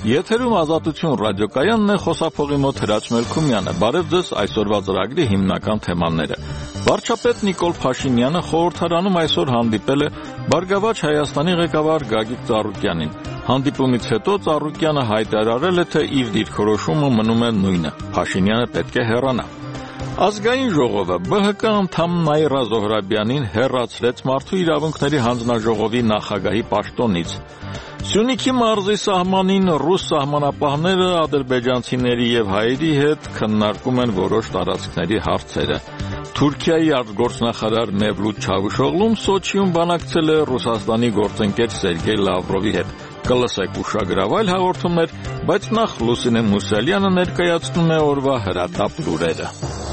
Եթերում Ազատություն ռադիոկայանն է, խոսափողի մոտ Հրաչ Մելքումյանը։ Բարև ձեզ, այսօրվա ծրագրի հիմնական թեմաները։ Վարչապետ Նիկոլ Փաշինյանը խորհրդարանում այսօր հանդիպել է Բարգավաճ Հայաստանի ղեկավար Գագիկ Ծառուկյանին։ Հանդիպումից հետո Ծառուկյանը հայտարարել է, թե իր դիրքորոշումը մնում է նույնը։ Փաշինյանը պետք է հեռանա։ Ազգային ժողովը ԲՀԿ անդամ Նաիրա Զոհրաբյանին հեռացրեց Մարդու իրավունքների հանձնաժողովի նախագահի պաշտոնից։ Սյունիքի մարզի սահմանին ռուս սահմանապահները ադրբեջանցիների եւ հայերի հետ քննարկում են որոշ տարածքների հարցերը։ Թուրքիայի արտգործնախարար Մևլութ Չավուշօղլուն Սոչիում բանակցել է Ռուսաստանի գործընկեր Սերգեյ Լավրովի հետ։ Կլսեք ուշագրավ այլ հաղորդումներ, բայց նախ Լուսինե Մուսալյանը ներկայացնում է օրվա հրատապ լուրերը։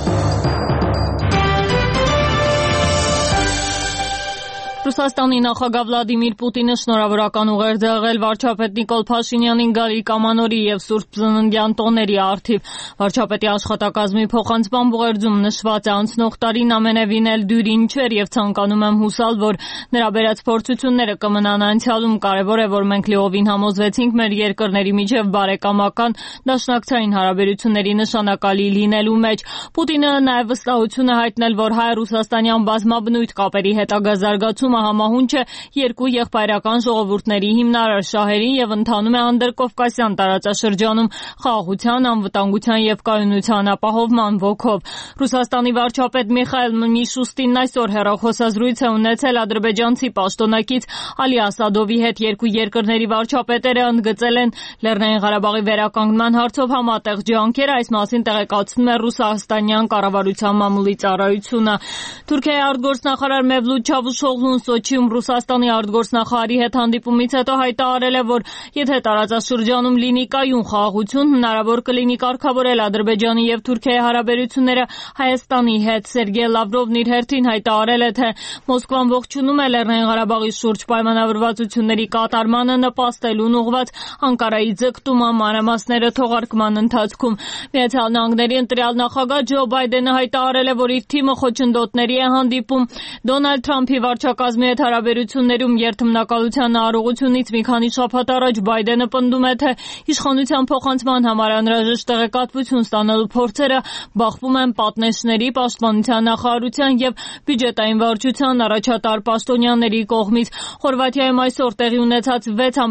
Ռուսաստանի նախագահ Վլադիմիր Պուտինը շնորհավորական ուղեր ձեռել վարչապետ Նիկոլ Փաշինյանին Գալիկ Ամանորի եւ Սուրբ Ծննդյան տոների առթիվ։ Վարչապետի աշխատակազմի փոխանցմամբ ուղերձում նշված է անցնող տարին ամենևին էլ դյուրին չէր եւ ցանկանում եմ հուսալ, որ նրա բերած փորձությունները կմնան անցյալում։ Կարեւոր է, որ մենք լիովին համոզվեցինք մեր երկրների միջև բարեկամական դաշնակցային հարաբերությունների նշանակալի լինելու մեջ։ Պուտինը նաեւ վստահություն է հայտնել, որ հայ-ռուսաստանյան բազմաբնույթ կապերի հետագա զարգացումը համահունչ է երկու եղբայրական ժողովուրդների հիմնարար շահերին եւ ընթանում է անդրկովկասյան տարածաշրջանում խաղաղության, անվտանգության եւ կայունության ապահովման ոգով։ Ռուսաստանի վարչապետ Միխայիլ Միշուստինն այսօր հեռախոսազրույց է ունեցել ադրբեջանցի պաշտոնակից Ալի Ասադովի հետ։ Երկու երկրների վարչապետերը ընդգծել են Լեռնային Ղարաբաղի վերականգնման հարցով համատեղ ջանքերը, այս մասին տեղեկացնում է ռուսաստանյան կառավարության մամուլի ծառայությունը։ Թուրքիայի արտգործնախարար Մևլութ Չավուշօղլուն Սոչիում Ռուսաստանի արտգործնախարարի հետ հանդիպումից հետո հայտարարել է, որ եթե տարածաշրջանում լինի կայուն խաղաղություն, հնարավոր կլինի կարգավորել Ադրբեջանի եւ Թուրքիայի հարաբերությունները Հայաստանի հետ։ Սերգեյ Լավրովն իր հերթին հայտարարել է, թե Մոսկվան ողջունում է Լեռնային Ղարաբաղի շուրջ պայմանավորվածությունների կատարմանը նպաստելուն ուղղված Անկարայի ձգտումը մանրամասները թողարկման ընթացքում։ Միացյալ Նահանգների ընտրյալ նախագահ Ջո Բայդենը հայտարարել է, որ իր թիմը խոչընդոտների է հանդիպում Դոնալդ Թրամփի վարչակազմի հետ հարաբերություններում երթմնակալության արարողությունից մի քանի շաբաթ առաջ Բայդենը պնդում է, թե իշխանության փոխանցման համար անհրաժեշտ տեղեկատվություն ստանալու փորձերը բախվում են պատնեշների, պաշտպանության նախարարության եւ բյուջետային վարչության առաջատար պաշտոնյաների կողմից։ Խորվաթիայում այսօր տեղի ունեցած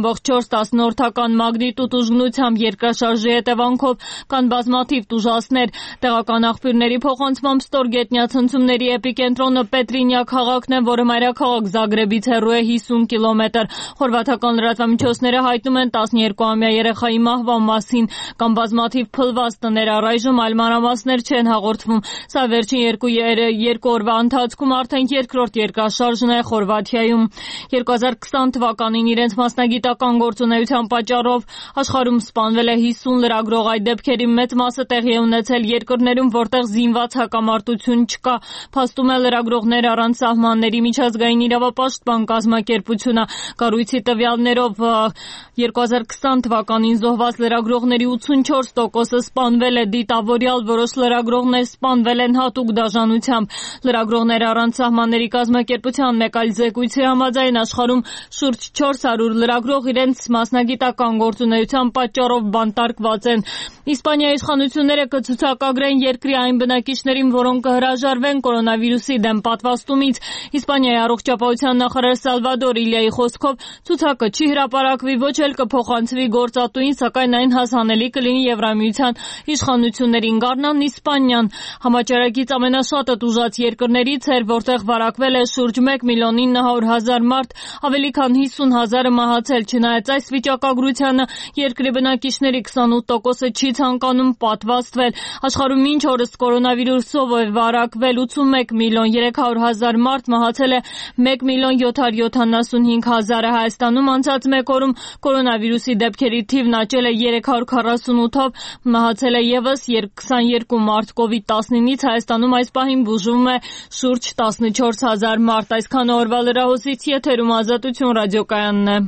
6.4 մագնիտուդ ուժգնությամբ երկրաշարժի հետևանքով կան բազմաթիվ տուժածներ։ Տեղական աղբյուրների փոխանցմամբ ստորգետնյա ցնցումների էպիկենտրոնը Պետրինյա քաղաքն է, որը մայրաքաղաք Զագրեբից հեռու է 50 կիլոմետր։ Խորվաթական լրատվամիջոցները հայտնում են 12-ամյա երեխայի մահվան մասին։ Կամ բազմաթիվ փլված տներ, առայժմ այլ մանրամասներ չեն հաղորդվում։ Սա վերջին երկու օրվա ընթացքում արդեն երկրորդ երկրաշարժն է Խորվաթիայում։ 2020 թվականին իրենց մասնագիտական գործունեության պատճառով աշխարհում սպանվել է 50 լրագրող։ Այդ դեպքերի մեծ մասը տեղի է ունեցել երկրներում, որտեղ զինված հակամարտություն չկա։ Փաստում է Լրագրողներ առանց սահմանների միջազգային իրավապաշտպան կազմակերպությունը։ Կառույցի տվյալներով 2020 թվականին զոհված լրագրողների 84%-ը սպանվել է դիտավորյալ, որոշ լրագրողներ սպանվել են հատուկ դաժանությամբ։ Լրագրողներ առանց սահմանների կազմակերպության մեկ այլ զեկույցի համաձայն աշխարհում շուրջ 400 լրագրող իրենց մասնագիտական գործունեության պատճառով բանտարկված են։ Իսպանիայի իշխանությունները կցուցակագրեն երկրի այն բնակիչներին, որոնք կհրաժարվեն կորոնավիրուսի դեմ պատվաստումից։ Իսպանիայի առողջապահության նախարար Սալվադոր Իլիայի խոսքով ցուցակը չի հրապարակվի, ոչ էլ կփոխանցվի գործատուին, սակայն այն հասանելի կլինի Եվրամիության իշխանություններին։ Գառնան Իսպանիան համաճարակից ամենաշատը տուժած երկրներից էր, որտեղ վարակվել է շուրջ 1.900.000 մարդ, ավելի քան 50,000-ը մահացել։ Չնայած այս վիճակագրությանը, երկրի բնակիչների 28%-ը չի ցանկանում պատվաստվել։ Աշխարհում մինչ օրս կորոնավիրուսով է վարակվել 81.300.000 մարդ, մահացել է 1.775.000-ը։ Հայաստանում անցած մեկ օրում կորոնավիրուսի դեպքերի թիվն աճել է 348-ով, մահացել է եւս 22 մարդ։ COVID-19-ից Հայաստանում այս պահին բուժվում է շուրջ 14,000 մարդ։ Այսքանը օրվա լրահոսից, եթերում Ազատություն ռադիոկայանն է։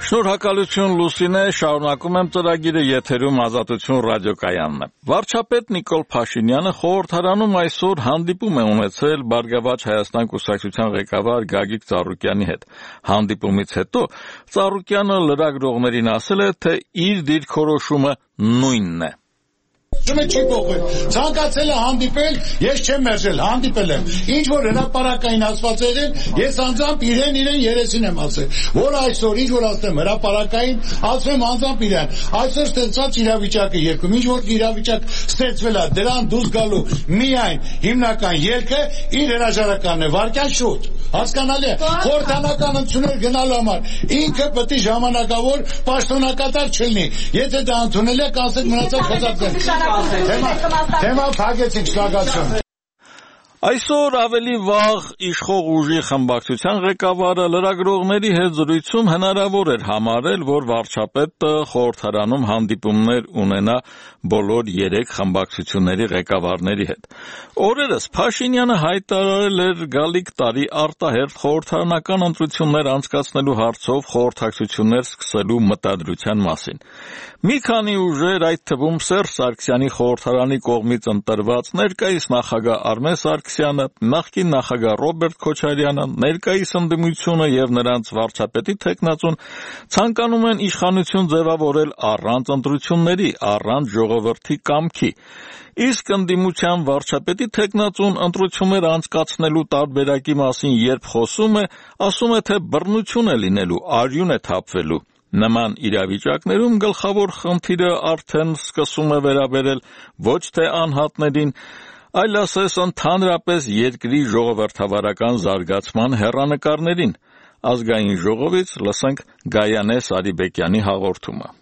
Շնորհակալություն Լուսինե, շարունակում եմ ծրագիրը, եթերում Ազատություն ռադիոկայանն է։ Վարչապետ Նիկոլ Փաշինյանը խորհրդարանում այսօր հանդիպում է ունեցել Բարգավաճ Հայաստան կուսակցության ղեկավար Գագիկ Ծառուկյանի հետ։ Հանդիպումից հետո Ծառուկյանը լրագրողներին ասել է, թե իր դիրքորոշումը նույնն է։ Չի փոխվել։ Ցանկացել է հանդիպել, ես չեմ մերժել, հանդիպել եմ։ Ինչ որ հրապարակային ասված եղել, ես անձամբ իրեն երեսին եմ ասել, որ այսօր ինչ որ ասեմ հրապարակային, ասում եմ անձամբ իրեն։ Այսօր ստեղծած իրավիճակը երկում, ինչ որ իրավիճակ ստեղծվել է, դրան դուրս գալու միայն հիմնական ելքը իր հրաժարականն է, վարկյան շուտ։ Հասկանալի է, խորհրդանական ընդունել գնալու համար ինքը պետք է ժամանակավոր պաշտոնակատար չլինի։ Եթե դա ընդունել է, կանցեք մնացած խոսակցենք։ Թեմա փակեցինք, շնորհակալություն։ Այսօր ավելի վաղ իշխող ուժի խմբակցության ղեկավարը լրագրողների հետ զրույցում հնարավոր էր համարել, որ վարչապետը խորհրդարանում հանդիպումներ ունենա բոլոր 3 խմբակցությունների ղեկավարների հետ։ Օրերս Փաշինյանը հայտարարել էր գալիք տարի արտահերթ խորհրդարանական ընտրություններ անցկացնելու հարցով խորհրդակցություններ սկսելու մտադրության մասին։ Մի քանի ուժեր, այդ թվում Սերժ Սարգսյանի խորհրդարանի կողմից ընտրված ներկայիս նախագահ Արմեն Սարգսյանը, նախկին նախագահ Ռոբերտ Քոչարյանը, ներկայիս ընդդիմությունը եւ նրանց վարչապետի թեկնածուն ցանկանում են իշխանություն ձևավորել առանց ընտրությունների, առանց ժողովրդի կամքի։ Իսկ ընդդիմության վարչապետի թեկնածուն ընտրություններ անցկացնելու տարբերակի մասին երբ խոսում է, ասում է, թե բռնություն է լինելու, արյուն է թափվելու։ Նման իրավիճակներում գլխավոր խնդիրը արդեն սկսում է վերաբերել ոչ թե անհատներին, այլ ասես ընդհանրապես երկրի ժողովրդավարական զարգացման հեռանկարներին։ Ազգային ժողովից լսենք Գայանե Սարիբեկյանի հաղորդումը։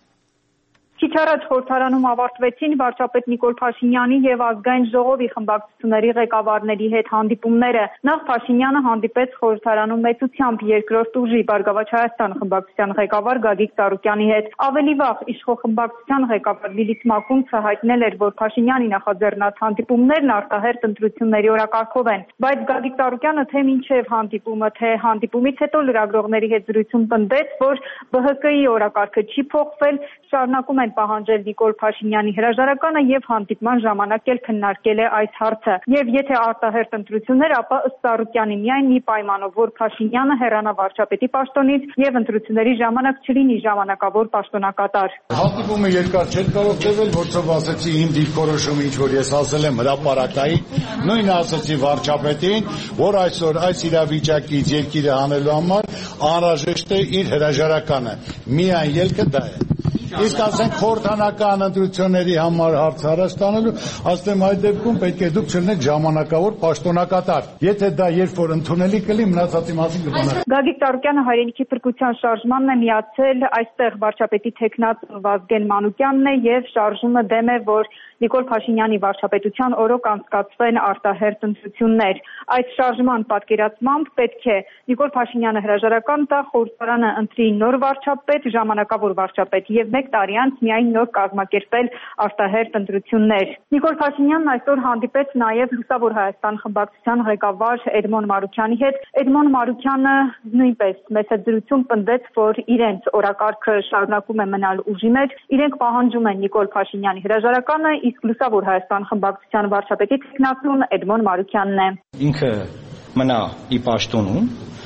Քիչ առաջ խորհրդարանում ավարտվեցին վարչապետ Նիկոլ Փաշինյանի եւ Ազգային ժողովի խմբակցությունների ղեկավարների հետ հանդիպումները։ Նախ Փաշինյանը հանդիպեց խորհրդարանում մեծությամբ երկրորդ ուժի Բարգավաճ Հայաստան խմբակցության ղեկավար Գագիկ Ծառուկյանի հետ։ Ավելի վաղ իշխող խմբակցության ղեկավար Լիլիթ Մակունցը հայտնել էր, որ Փաշինյանի նախաձեռնած հանդիպումներն արտահերթ ընտրությունների օրակարգով են, բայց Գագիկ Ծառուկյանը թե մինչև հանդիպումը, թե հանդիպումից հետո լրագրողների հետ զրույցում պնդեց, որ ԲՀԿ-ի օրակարգը չի փոխվել, շարունակում են պահանջել Նիկոլ Փաշինյանի հրաժարականը եւ հանդիպման ժամանակ էլ քննարկել է այս հարցը։ Եվ եթե արտահերթ ընտրություններ, ապա ըստ Ծառուկյանի միայն մի պայմանով, որ Փաշինյանը հեռանա վարչապետի պաշտոնից եւ ընտրությունների ժամանակ չլինի ժամանակավոր պաշտոնակատար։ Հանդիպումը երկար չէր կարող տևել, որովհետեւ ասացի իմ դիրքորոշումը, ինչ որ ես ասել եմ հրապարակային, նույնը ասացի վարչապետին, որ այսօր այս իրավիճակից երկիրը հանելու համար անհրաժեշտ է իր հրաժարականը։ Միայն ելքը դա է։ Իսկ ասենք խորհրդանական ընտրությունների համար հարց առաջ տանելու, ասեմ այդ դեպքում պետք է դուք չլինեք ժամանակավոր պաշտոնակատար։ Եթե դա երբ որ ընդունելի կլինի, մնացածի մասին կբանաս։ Գագիկ Ծառուկյանը Հայրենիքի փրկության շարժմանն է միացել, այստեղ վարչապետի թեկնածու Վազգեն Մանուկյանն է եւ շարժումը դեմ է, որ Նիկոլ Փաշինյանի վարչապետության օրոք անցկացվեն արտահերթ ընտրություններ։ Այս շարժման պատկերացմամբ պետք է Նիկոլ Փաշինյանը հրաժարական տա, խորհրդարանը ընտրի նոր վարչապետ, ժամանակավոր վարչապետ եւ 1 տարի անց միայն նոր կազմակերպել արտահերթ ընտրություններ։ Նիկոլ Փաշինյանն այսօր հանդիպեց նաեւ Լուսավոր Հայաստան խմբակցության ղեկավար Էդմոն Մարուքյանի հետ։ Էդմոն Մարուքյանը նույնպես մեծ զրույցում պնդեց, որ իրենց օրակարգը շարունակում է մնալ ուժի մեջ, իրենք պահանջում են Նիկոլ Փաշինյանի հրաժարականը, իսկ Լուսավոր Հայաստան խմբակցության վարչապետի թեկնածուն Էդմոն Մարուքյանն է։ Ինքը մնա ի պաշտոնում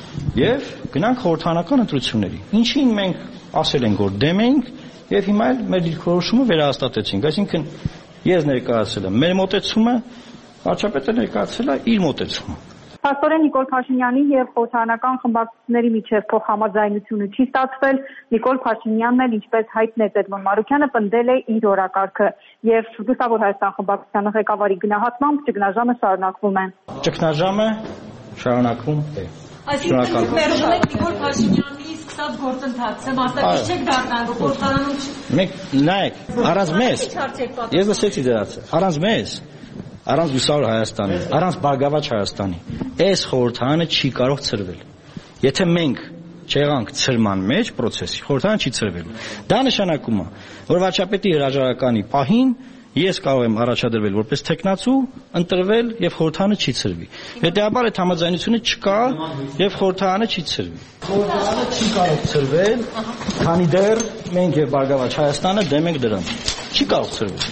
եւ գնանք խորհրդարանական ընտրությունների։ Ինչին մենք ասել ենք, որ դեմ ենք եւ հիմա էլ մեր դիրքորոշումը վերահաստատեցինք։ Այսինքն ես ներկայացել եմ մեր մոտեցումը, վարչապետը ներկայացել է իր մոտեցումը։ Փաստորեն Նիկոլ Փաշինյանի եւ խորհրդարանական խմբակցությունների միջև փոխհամաձայնությունը չի ստացվել։ Նիկոլ Փաշինյանն էլ, ինչպես հայտնեց Էդմոն Մարուքյանը, պնդել է իր օրակարգը եւ Լուսավոր Հայաստան խմբակցության ղեկավարի գնահատմամբ ճգնաժամը շարունակվում է։ Ճգնաժամը շարունակվում է։ Այսինքն մերժում եք Նիկոլ Փաշինյանի սկսած գործընթացը, մասնակից չեք դառնալու խորհրդարանում։ Մենք նայեք, առանց մեզ, ես լսեցի դրանց, առանց մեզ, առանց Լուսավոր Հայաստանի, առանց Բարգավաճ Հայաստանի, այս խորհրդարանը չի կարող ցրվել։ Եթե մենք չեղանք ցրման մեջ process-ի, խորհրդարանը չի ցրվելու։ Դա նշանակում է, որ վարչապետի հրաժարականի պահին ես կարող եմ առաջադրվել որպես տեխնացու, ընտրվել եւ խորհրդարանը չի ցրվի։ Հետեւաբար այդ համաձայնությունը չկա եւ խորհրդարանը չի ցրվի։ Խորհրդարանը չի կարող ցրվել, քանի դեռ մենք եւ Բարգավաճ Հայաստանը դեմ ենք դրան։ Չի կարող ցրվել։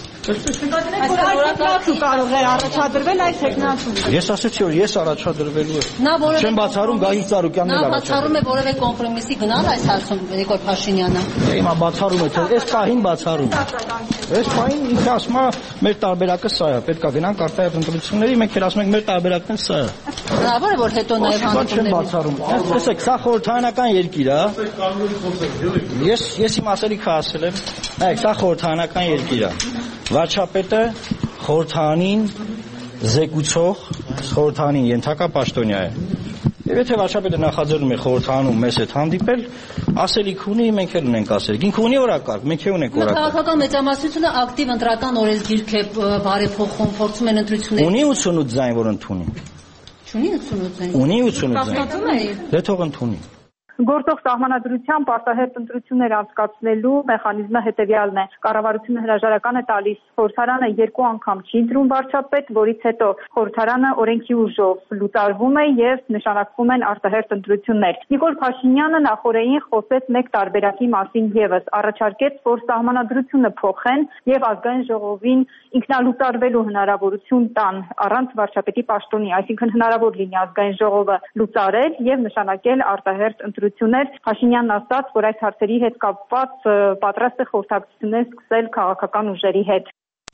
Այսօր կարող է առաջադրվել այս տեխնացուն։ Ես ասացի որ ես առաջադրվելու եմ։ Չեմ բացառում Գագիկ Ծառուկյանն էլ առաջադրում է որևէ կոմպրոմիսի գնալ այս հարցում Նիկոլ Փաշինյանը։ Հիմա բացառում է, թե այս պահին բացառում։ Այս պահին ինքը ասում է մեր տարբերակը սա է, պետք է գնանք արտահայտ ընտրությունների, մենք էլ ասում ենք մեր տարբերակն էլ սա է։ Հնարավոր է որ հետո նաև հանդիպումներ բացառում։ Տեսեք, սա խորհրդարանական երկիր է։ Ես իմ ասելիքը ասել եմ։ Նայեք, սա խորհրդարանական երկիր է։ Վարչապետը խորհրդարանին զեկուցող, խորհրդարանին ենթակա պաշտոնյա է։ Եվ եթե վարչապետը նախաձեռնում է խորհրդարանում մեզ հետ հանդիպել, ասելիք ունի, մենք էլ ունենք ասելիք։ Ինքը ունի օրակարգ, մենք էլ ունենք օրակարգ։ Քաղաքական մեծամասնությունը ակտիվ ընտրական օրենսգիրք է բարեփոխում, փորձում են ընտրություններ։ Ունի 88 ձայն, որ ընդունի։ Չունի 88 ձայն։ Ունի 88 ձայն։ Դե թող ընդունի։ Գործող սահմանադրությամբ արտահերթ ընտրություններ անցկացնելու մեխանիզմը հետևյալն է։ Կառավարությունը հրաժարական է տալիս խորհրդարանը 2 անգամ չի ընտրում վարչապետ, որից հետո խորհրդարանը օրենքի ուժով լուծարվում է եւ նշանակվում են արտահերթ ընտրություններ։ Նիկոլ Փաշինյանը նախորդին խոսեց մեկ տարբերակի մասին եւս, առաջարկեց, որ սահմանադրությունը փոխեն եւ ազգային ժողովին ինքնալուծարվելու հնարավորություն տան առանց վարչապետի պաշտոնի, այսինքն հնարավոր լինի ազգային ժողովը լուծարել եւ նշանակել արտահերթ ընտրություններ։ Փաշինյանն ասաց, որ այս հարցերի հետ կապված պատրաստ է խորհրդակցություններ սկսել քաղաքական ուժերի հետ։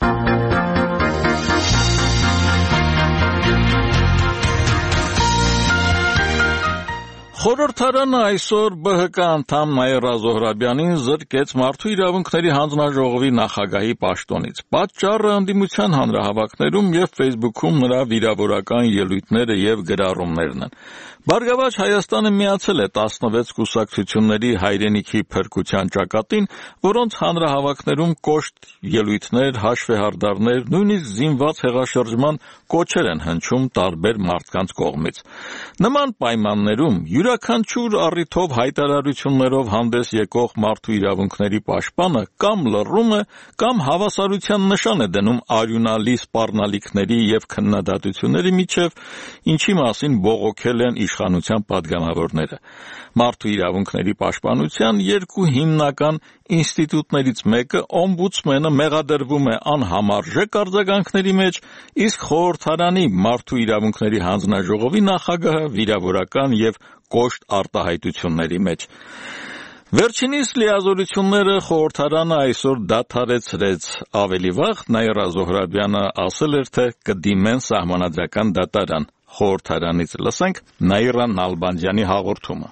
Խորհրդարանը այսօր ԲՀԿ անդամ Նաիրա Զոհրաբյանին զրկեց Մարդու իրավունքների հանձնաժողովի նախագահի պաշտոնից։ Պատճառը ընդդիմության հանրահավաքներում եւ Facebook-ում նրա վիրավորական ելույթները եւ գրառումներն են։ Բարգավաճ Հայաստանը միացել է 16 կուսակցությունների հայրենիքի փրկության ճակատին, որոնց հանրահավաքներում կոշտ ելույթներ, հաշվեհարդարներ, նույնիսկ զինված հեղաշրջման կոչեր են հնչում տարբեր մարդկանց կողմից։ Նման պայմաններում յուրաքանչյուր առիթով հայտարարություններով հանդես եկող մարդու իրավունքների պաշտպանը կամ լռում է, կամ հավասարության նշան է դնում արյունալի սպառնալիքների եւ քննադատությունների միջև, ինչի մասին բողոքել են իշխանության падգամավորները։ Մարդու իրավունքների պաշտպանության 2 հիմնական ինստիտուտներից մեկը օմբուդսմենը մեղադրվում է անհամարժեք արձագանքների մեջ, իսկ խորհրդարանի Մարդու իրավունքների հանձնաժողովի նախագահը վիրավորական եւ կոշտ արտահայտությունների մեջ։ Վերջինիս լիազորությունները խորհրդարանը այսօր դադարեցրեց։ Ավելի վաղ Նաիրա Զոհրաբյանը ասել էր, թե կդիմեն սահմանադրական դատարան։ Խորհրդարանից լսենք Նաիրա Նալբանդյանի հաղորդումը։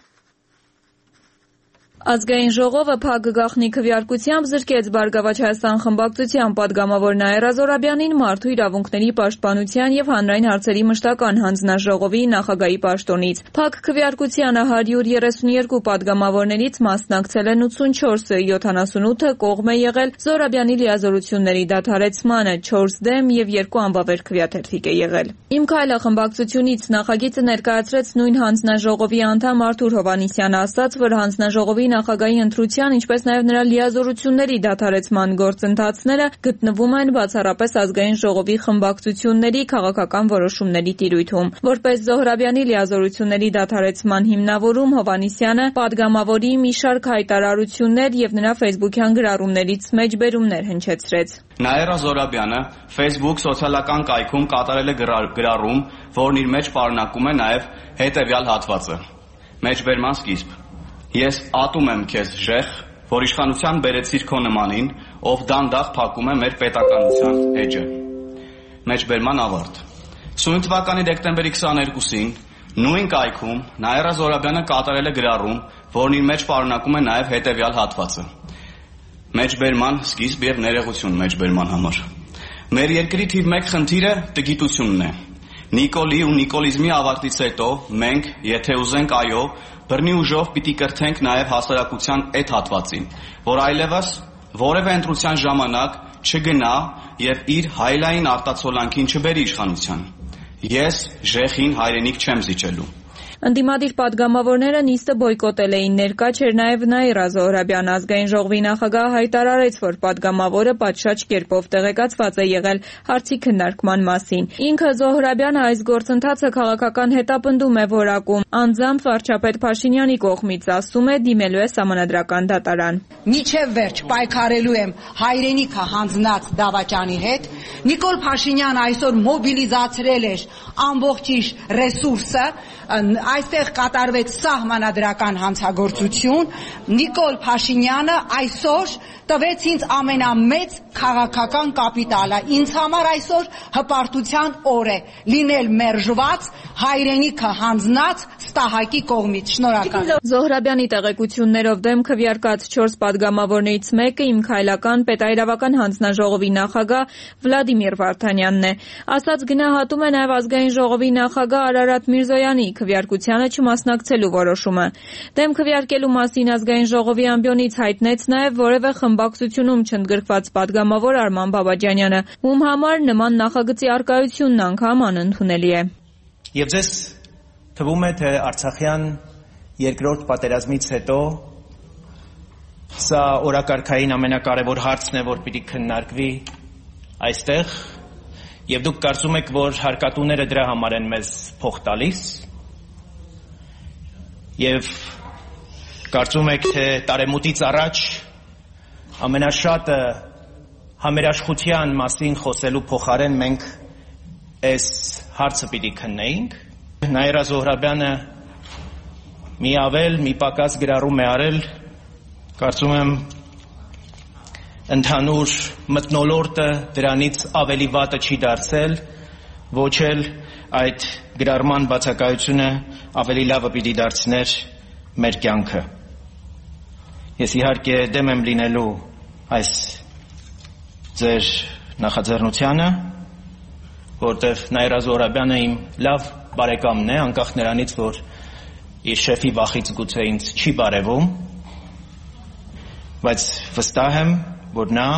Ազգային ժողովը փակ գաղտնի քվեարկությամբ զրկեց Բարգավաճ Հայաստան խմբակցության падգամավոր Նաիրա Զոհրաբյանին Մարդու իրավունքների պաշտպանության եւ հանրային հարցերի մշտական հանձնաժողովի նախագահի պաշտոնից։ Փակ քվեարկությանը 132 падգամավորներից մասնակցել են 84-ը, 78-ը կողմ է եղել Զոհրաբյանի լիազորությունների դադարեցմանը, 4 դեմ եւ 2 անբավեր քվեաթերթիկ է եղել։ Իմ քայլը խմբակցությունից նախագիծը ներկայացրեց նույն հանձնաժողովի անդամ Արթուր Հովհաննիսյանը, ասաց, որ հանձնաժողովի նախագահի ընտրության, ինչպես նաև նրա լիազորությունների դադարեցման գործընթացները գտնվում են բացառապես ազգային ժողովի խմբակցությունների քաղաքական որոշումների տիրույթում։ Որպես Զոհրաբյանի լիազորությունների դադարեցման հիմնավորում Հովհաննիսյանը падգամավորի մի շարք հայտարարություններ եւ նրա Facebook-յան գրառումներից մեջբերումներ հնչեցրեց։ Նաիրա Զոհրաբյանը Facebook սոցիալական կայքում կատարել է գրառում, որն իր մեջ պարունակում է նաև հետևյալ հատվածը. Մեջբերման սկիզբ. Ես ատում եմ քեզ շեխ, որ իշխանության բերեցիր քո նմանին, ով դանդաղ փակում է մեր պետականության էջը։ Մեջբերման ավարտ. Սույն թվականի դեկտեմբերի 22-ին նույն կայքում Նաիրա Զոհրաբյանը կատարել է գրառում, որն իր մեջ պարունակում է նաև հետևյալ հատվածը. Մեջբերման սկիզբ եւ ներողություն մեջբերման համար։ Մեր երկրի թիվ 1 խնդիրը տգիտությունն է։ Նիկոլի ու նիկոլիզմի ավարտից հետո մենք, եթե ուզենք, այո, բռնի ուժով պիտի կրթենք նաև հասարակության այդ հատվածին, որ այլևս որևէ ընտրության ժամանակ չգնա եւ իր հայլային արտացոլանքին չբերի իշխանության։ Ես ժեխին հայրենիք չեմ զիջելու։ Ընդդիմադիր պատգամավորները նիստը բոյկոտել էին, ներկա չէր նաև Նաիրա Զոհրաբյանը։ Ազգային ժողովի նախագահը հայտարարեց, որ պատգամավորը պատշաճ կերպով տեղեկացված է եղել հարցի քննարկման մասին։ Ինքը Զոհրաբյանը այս գործընթացը քաղաքական հետապնդում է որակում, անձամբ վարչապետ Փաշինյանի կողմից, ասում է, դիմելու է սահմանադրական դատարան։ Մինչև վերջ պայքարելու եմ հայրենիքը հանձնած դավաճանի հետ։ Նիկոլ Փաշինյանը այսօր մոբիլիզացրել էր ամբողջ իր ռեսուրսը, այստեղ կատարվեց սահմանադրական հանցագործություն։ Նիկոլ Փաշինյանը այսօր տվեց ինձ ամենամեծ քաղաքական կապիտալը։ Ինձ համար այսօր հպարտության օր է լինել մերժված, հայրենիքը հանձնած ստահակի կողմից։ Շնորհակալ։ Զոհրաբյանի տեղեկություններով դեմ քվեարկած 4 պատգամավորներից մեկը Իմ քայլական պետայրավական հանձնաժողովի նախագահ Վլադիմիր Վարդանյանն է։ Ասած գնահատում է նաև ազգային ժողովի նախագահ Արարատ Միրզոյանի քվեարկությանը չմասնակցելու որոշումը։ Դեմ քվեարկելու մասին ազգային ժողովի ամբիոնից հայտնեց նաև որևէ խմբակցությունում չընդգրկված պատգամավոր Արման Բաբաջանյանը, ում համար նման նախագծի առկայությունն անգամ անընդունելի է։ Եվ ձեզ թվում է, թե Արցախյան երկրորդ պատերազմից հետո սա օրակարգային ամենակարևոր հարցն է, որ պիտի քննարկվի այստեղ, եւ դուք կարծում եք, որ հարկատուները դրա համար են մեզ փող տալիս, եւ կարծում եք, թե տարեմուտից առաջ ամենաշատը համերաշխության մասին խոսելու փոխարեն մենք այս հարցը պիտի քննեինք։ Նաիրա Զոհրաբյանը մի ավել, մի պակաս գրառում է արել, կարծում եմ ընդհանուր մթնոլորտը դրանից ավելի վատը չի դարձել, ոչ էլ այդ գրառման բացակայությունը ավելի լավը պիտի դարձներ մեր կյանքը։ Ես իհարկե դեմ եմ լինելու այս ձեր նախաձեռնությանը, որտեղ Նաիրա Զոհրաբյանը իմ լավ բարեկամն է, անկախ նրանից, որ իր շեֆի վախից գուցե ինձ չի բարևում, բայց վստահ եմ, որ նա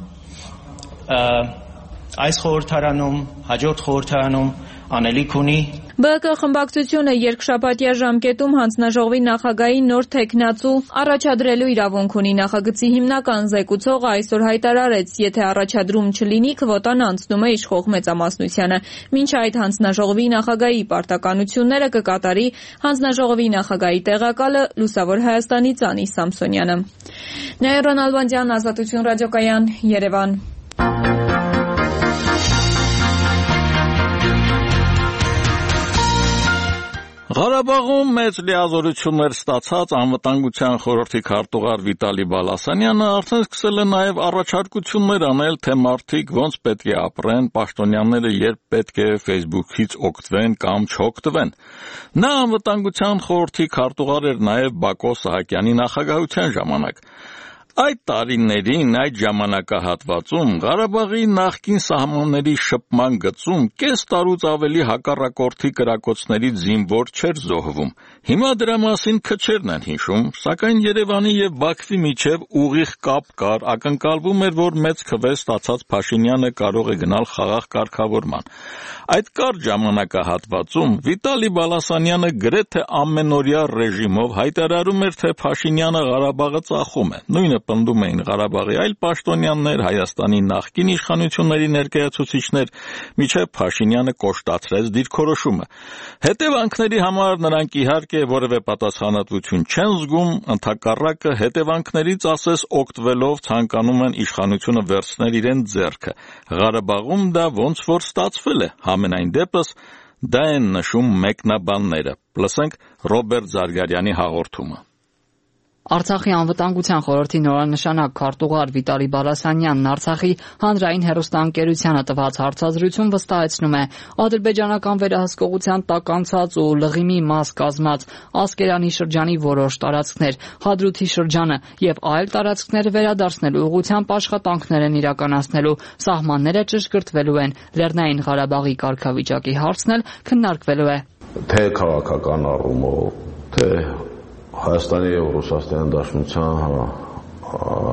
այս խորհրդարանում, հաջորդ խորհրդարանում անելիք ունի։ ԲԿ խմբակցությունը երկշաբաթյա ժամկետում հանձնաժողովի նախագահի նոր թեկնածու առաջադրելու իրավունք ունի։ Նախագծի հիմնական զեկուցողը այսօր հայտարարեց, եթե առաջադրում չլինի, քվոտան անցնում է իշխող մեծամասնությանը։ Մինչ այդ հանձնաժողովի նախագահի պարտականությունները կկատարի հանձնաժողովի նախագահի տեղակալը Լուսավոր Հայաստանի Ծանի Սամսոնյանը։ Նաիրա Նալբանդյան, Ազատություն ռադիոկայան, Երևան։ Ղարաբաղում մեծ լիազորություններ ստացած անվտանգության խորհրդի քարտուղար Վիտալի Բալասանյանը արդեն սկսել է նաև առաջարկություններ անել, թե մարդիկ ոնց պետք է ապրեն, պաշտոնյաները երբ պետք է Facebook-ից օգտվեն կամ չօգտվեն։ Նա անվտանգության խորհրդի քարտուղար էր նաև Բակո Սահակյանի նախագահության ժամանակ։ Այդ տարիներին, այդ ժամանակահատվածում Ղարաբաղի նախկին սահմանների շփման գծում կես տարուց ավելի հակառակորդի կրակոցներից զինվոր չէր զոհվում։ Հիմա դրա մասին քչերն են հիշում, սակայն Երևանի եւ Բաքվի միջև ուղիղ կապ կար, ակնկալվում էր, որ մեծ քվե ստացած Փաշինյանը կարող է գնալ խաղաղ կարգավորման։ Այդ կարճ ժամանակահատվածում Վիտալի Բալասանյանը գրեթե ամենօրյա ռեժիմով հայտարարում էր, թե Փաշինյանը Ղարաբաղը ծախում է։ Նույնը պնդում էին Ղարաբաղի այլ պաշտոնյաներ, Հայաստանի նախկին իշխանությունների ներկայացուցիչներ, մինչև Փաշինյանը կոշտացրեց դիրքորոշումը։ Հետևանքների համար նրանք իհարկե որևէ պատասխանատվություն չեն զգում, ընդհակառակը հետևանքներից ասես օգտվելով ցանկանում են իշխանությունը վերցնել իրեն ձեռքը։ Ղարաբաղում դա ոնց որ ստացվել է, համենայն դեպս դա են նշում մեկնաբանները։ Լսենք Ռոբերտ Զարգարյանի հաղորդումը։ Արցախի անվտանգության խորհրդի նորանշանակ քարտուղար Վիտալի Բալասանյանն Արցախի հանրային հեռուստաընկերությանը տված հարցազրույցում վստահեցնում է, ադրբեջանական վերահսկողության տակ անցած ու լղիմի մաս կազմած Ասկերանի շրջանի որոշ տարածքներ, Հադրութի շրջանը եւ այլ տարածքներ վերադարձնելու ուղղությամբ աշխատանքներ են իրականացնելու, սահմանները ճշգրտվելու են, Լեռնային Ղարաբաղի կարգավիճակի հարցն էլ քննարկվելու է։ Թե քաղաքական առումով, թե Հայաստանի եւ Ռուսաստանի Դաշնության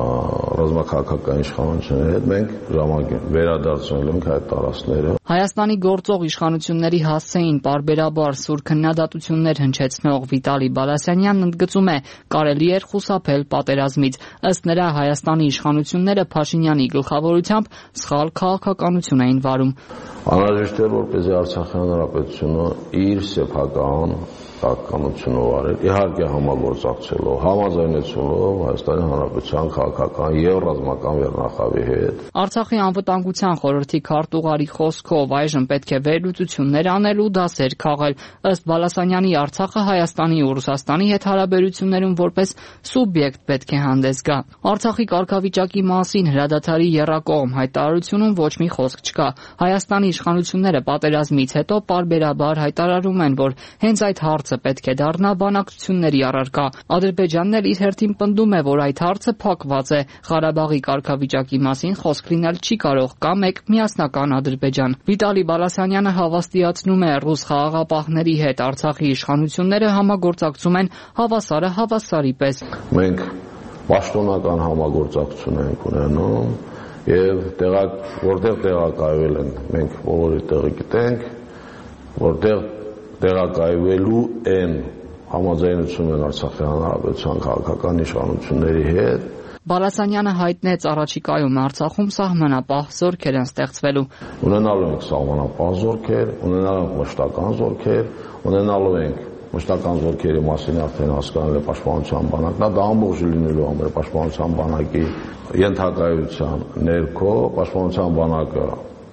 ռազմաքաղաքական իշխանությունների հետ մենք ժամանակ վերադարձնել ենք այդ տարածքները։ Հայաստանի գործող իշխանությունների հասցեին պարբերաբար սուր քննադատություններ հնչեցնող Վիտալի Բալասանյանն ընդգծում է, կարելի էր խուսափել պատերազմից։ Ըստ նրա, Հայաստանի իշխանությունները Փաշինյանի գլխավորությամբ սխալ քաղաքականություն էին վարում։ Անհրաժեշտ էր, որպեսզի Արցախի հանրապետությունը իր սեփական քաղաքականությունը վարել, իհարկե համագործակցելով, համաձայնեցելով Հայաստանի Հանրապետության քաղաքական եւ ռազմական վերնախավի հետ։ Արցախի անվտանգության խորհրդի քարտուղարի խոսքով այժմ պետք է վերլուծություններ անել ու դասեր քաղել։ Ըստ Բալասանյանի, Արցախը Հայաստանի ու Ռուսաստանի հետ հարաբերություններում որպես սուբյեկտ պետք է հանդես գա։ Արցախի կարգավիճակի մասին հրադադարի եռակողմ հայտարարությունում ոչ մի խոսք չկա։ Հայաստանի իշխանությունները պատերազմից հետո պարբերաբար հայտարարում են, որ հենց այդ հարցը պետք է դառնա բանակցությունների առարկա։ Ադրբեջանն էլ իր հերթին պնդում է, որ այդ հարցը փակված է։ Ղարաբաղի կարգավիճակի մասին խոսք լինել չի կարող, կա մեկ միասնական Ադրբեջան։ Վիտալի Բալասանյանը հավաստիացնում է, ռուս խաղաղապահների հետ Արցախի իշխանությունները համագործակցում են հավասարը հավասարի պես։ Մենք պաշտոնական համագործակցություն ենք ունենում եւ որտեղ տեղակայվել են, մենք բոլորի տեղը գիտենք, որտեղ տեղակայվելու են համաձայնություն են Արցախի հանրապետության քաղաքական իշխանությունների հետ։ Բալասանյանը հայտնեց առաջիկայում Արցախում սահմանապահ զորքեր են ստեղծվելու։ Ունենալու ենք սահմանապահ զորքեր, ունենալու ենք մշտական զորքեր, ունենալու ենք մշտական զորքերի մասին արդեն հասկանալ է պաշտպանության բանակն, դա ամբողջ լինելու համար պաշտպանության բանակի ենթակայության ներքո պաշտպանության բանակը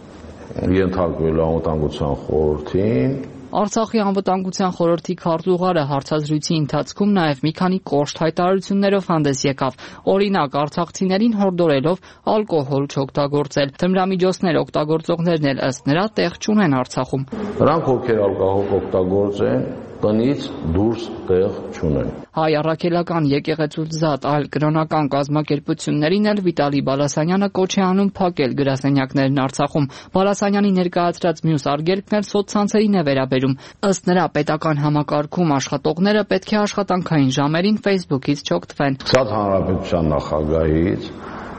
ենթարկվելու անվտանգության խորհրդին։ Արցախի անվտանգության խորհրդի քարտուղարը հարցազրույցի ընթացքում նաև մի քանի կոշտ հայտարարություններով հանդես եկավ։ Օրինակ, արցախցիներին հորդորելով ալկոհոլ չօգտագործել։ Թմրամիջոցներ օգտագործողներն էլ ըստ նրա տեղ չունեն Արցախում։ Նրանք, ովքեր ալկոհոլ օգտագործեն, տնից դուրս տեղ չունեն։ Հայ առաքելական եկեղեցուց զատ այլ կրոնական կազմակերպություններին էլ Վիտալի Բալասանյանը կոչ է անում փակել գրասենյակներն Արցախում։ Բալասանյանի ներկայացրած մյուս արգելքն էլ սոցցանցերին է վերաբերում։ Ըստ նրա, պետական համակարգում աշխատողները պետք է աշխատանքային ժամերին Facebook-ից չօգտվեն։ Ցած հանրապետության նախագահից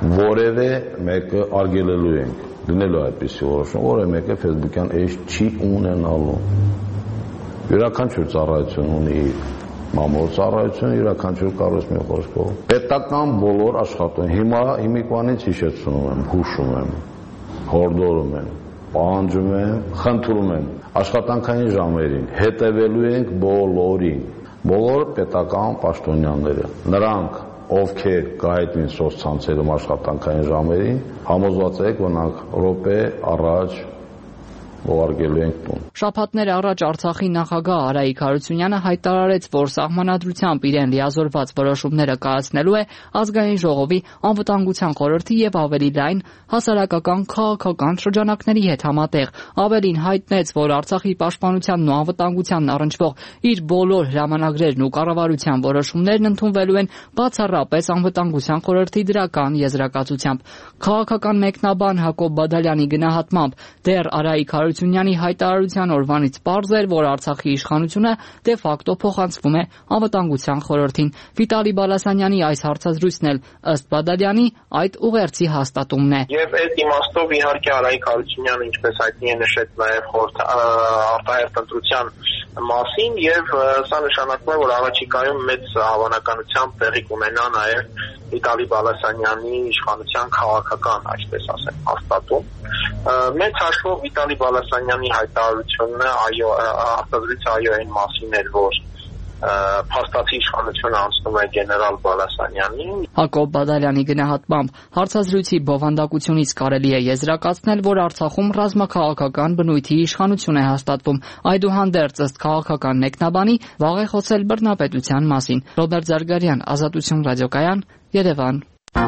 որևէ մեկը արգելելու ենք, դնելու այդպիսի որոշում, որևէ մեկը Facebook-յան էջ չի ունենալու։ Յուրաքանչյուր ծառայություն ունի մամուլ ծառայություն, յուրաքանչյուր կարող է մի խոսքով։ Պետական բոլոր աշխատող հիմիկվանից հիշեցնում եմ, հուշում եմ, հորդորում եմ, պահանջում եմ, խնդրում եմ աշխատանքային ժամերին հետևելու ենք բոլորին, բոլոր պետական պաշտոնյաները, նրանք ովքեր կհայտնին սոցցանցերում աշխատանքային ժամերին, համոզված եք, որ նրանք րոպե առաջ ուղարկելու ենք տուն։ Շաբաթներ առաջ Արցախի նախագահ Արայիկ Հարությունյանը հայտարարեց, որ սահմանադրությամբ իրեն լիազորված որոշումները կայացնելու է ազգային ժողովի, անվտանգության խորհրդի եւ ավելի լայն հասարակական քաղաքական շրջանակների հետ համատեղ։ Ավելին հայտնեց, որ Արցախի պաշտպանությանն ու անվտանգությանն առնչվող իր բոլոր հրամանագրերն ու կառավարության որոշումներն ընդունվելու են բացառապես անվտանգության խորհրդի դրական եզրակացությամբ։ Քաղաքական մեկնաբան Հակոբ Բադալյանի գնահատմամբ դեռ Արայիկ Հարությունյանի հայտարարության օրվանից պարզ էր, որ Արցախի իշխանությունը դե ֆակտո փոխանցվում է անվտանգության խորհրդին։ Վիտալի Բալասանյանի այս հարցազրույցն էլ ըստ Բադալյանի այդ ուղերձի հաստատումն է։ Եվ այդ իմաստով իհարկե Արայիկ Հարությունյանը, ինչպես հայտնի է, նշեց նաև արտահերթ ընտրության մասին, եւ սա նշանակում է, որ առաջիկայում մեծ հավանականությամբ տեղի կունենա նաև Վիտալի Բալասանյանի իշխանության քաղաքական, այսպես ասեմ, հաստատում։ Մեծ հաշվով Վիտալի Բալասանյանի հայտարարությունը, արտադրույցը այն մասին էր, որ փաստացի իշխանությունը անցնում է գեներալ Բալասանյանին։ Հակոբ Բադալյանի գնահատմամբ հարցազրույցի բովանդակությունից կարելի է եզրակացնել, որ Արցախում ռազմաքաղաքական բնույթի իշխանություն է հաստատվում։ Այդուհանդերձ, ըստ քաղաքական մեկնաբանի, վաղ է խոսել բռնապետության մասին։ Ռոբերտ Զարգարյան, Ազատություն ռադիոկայան, Երևան։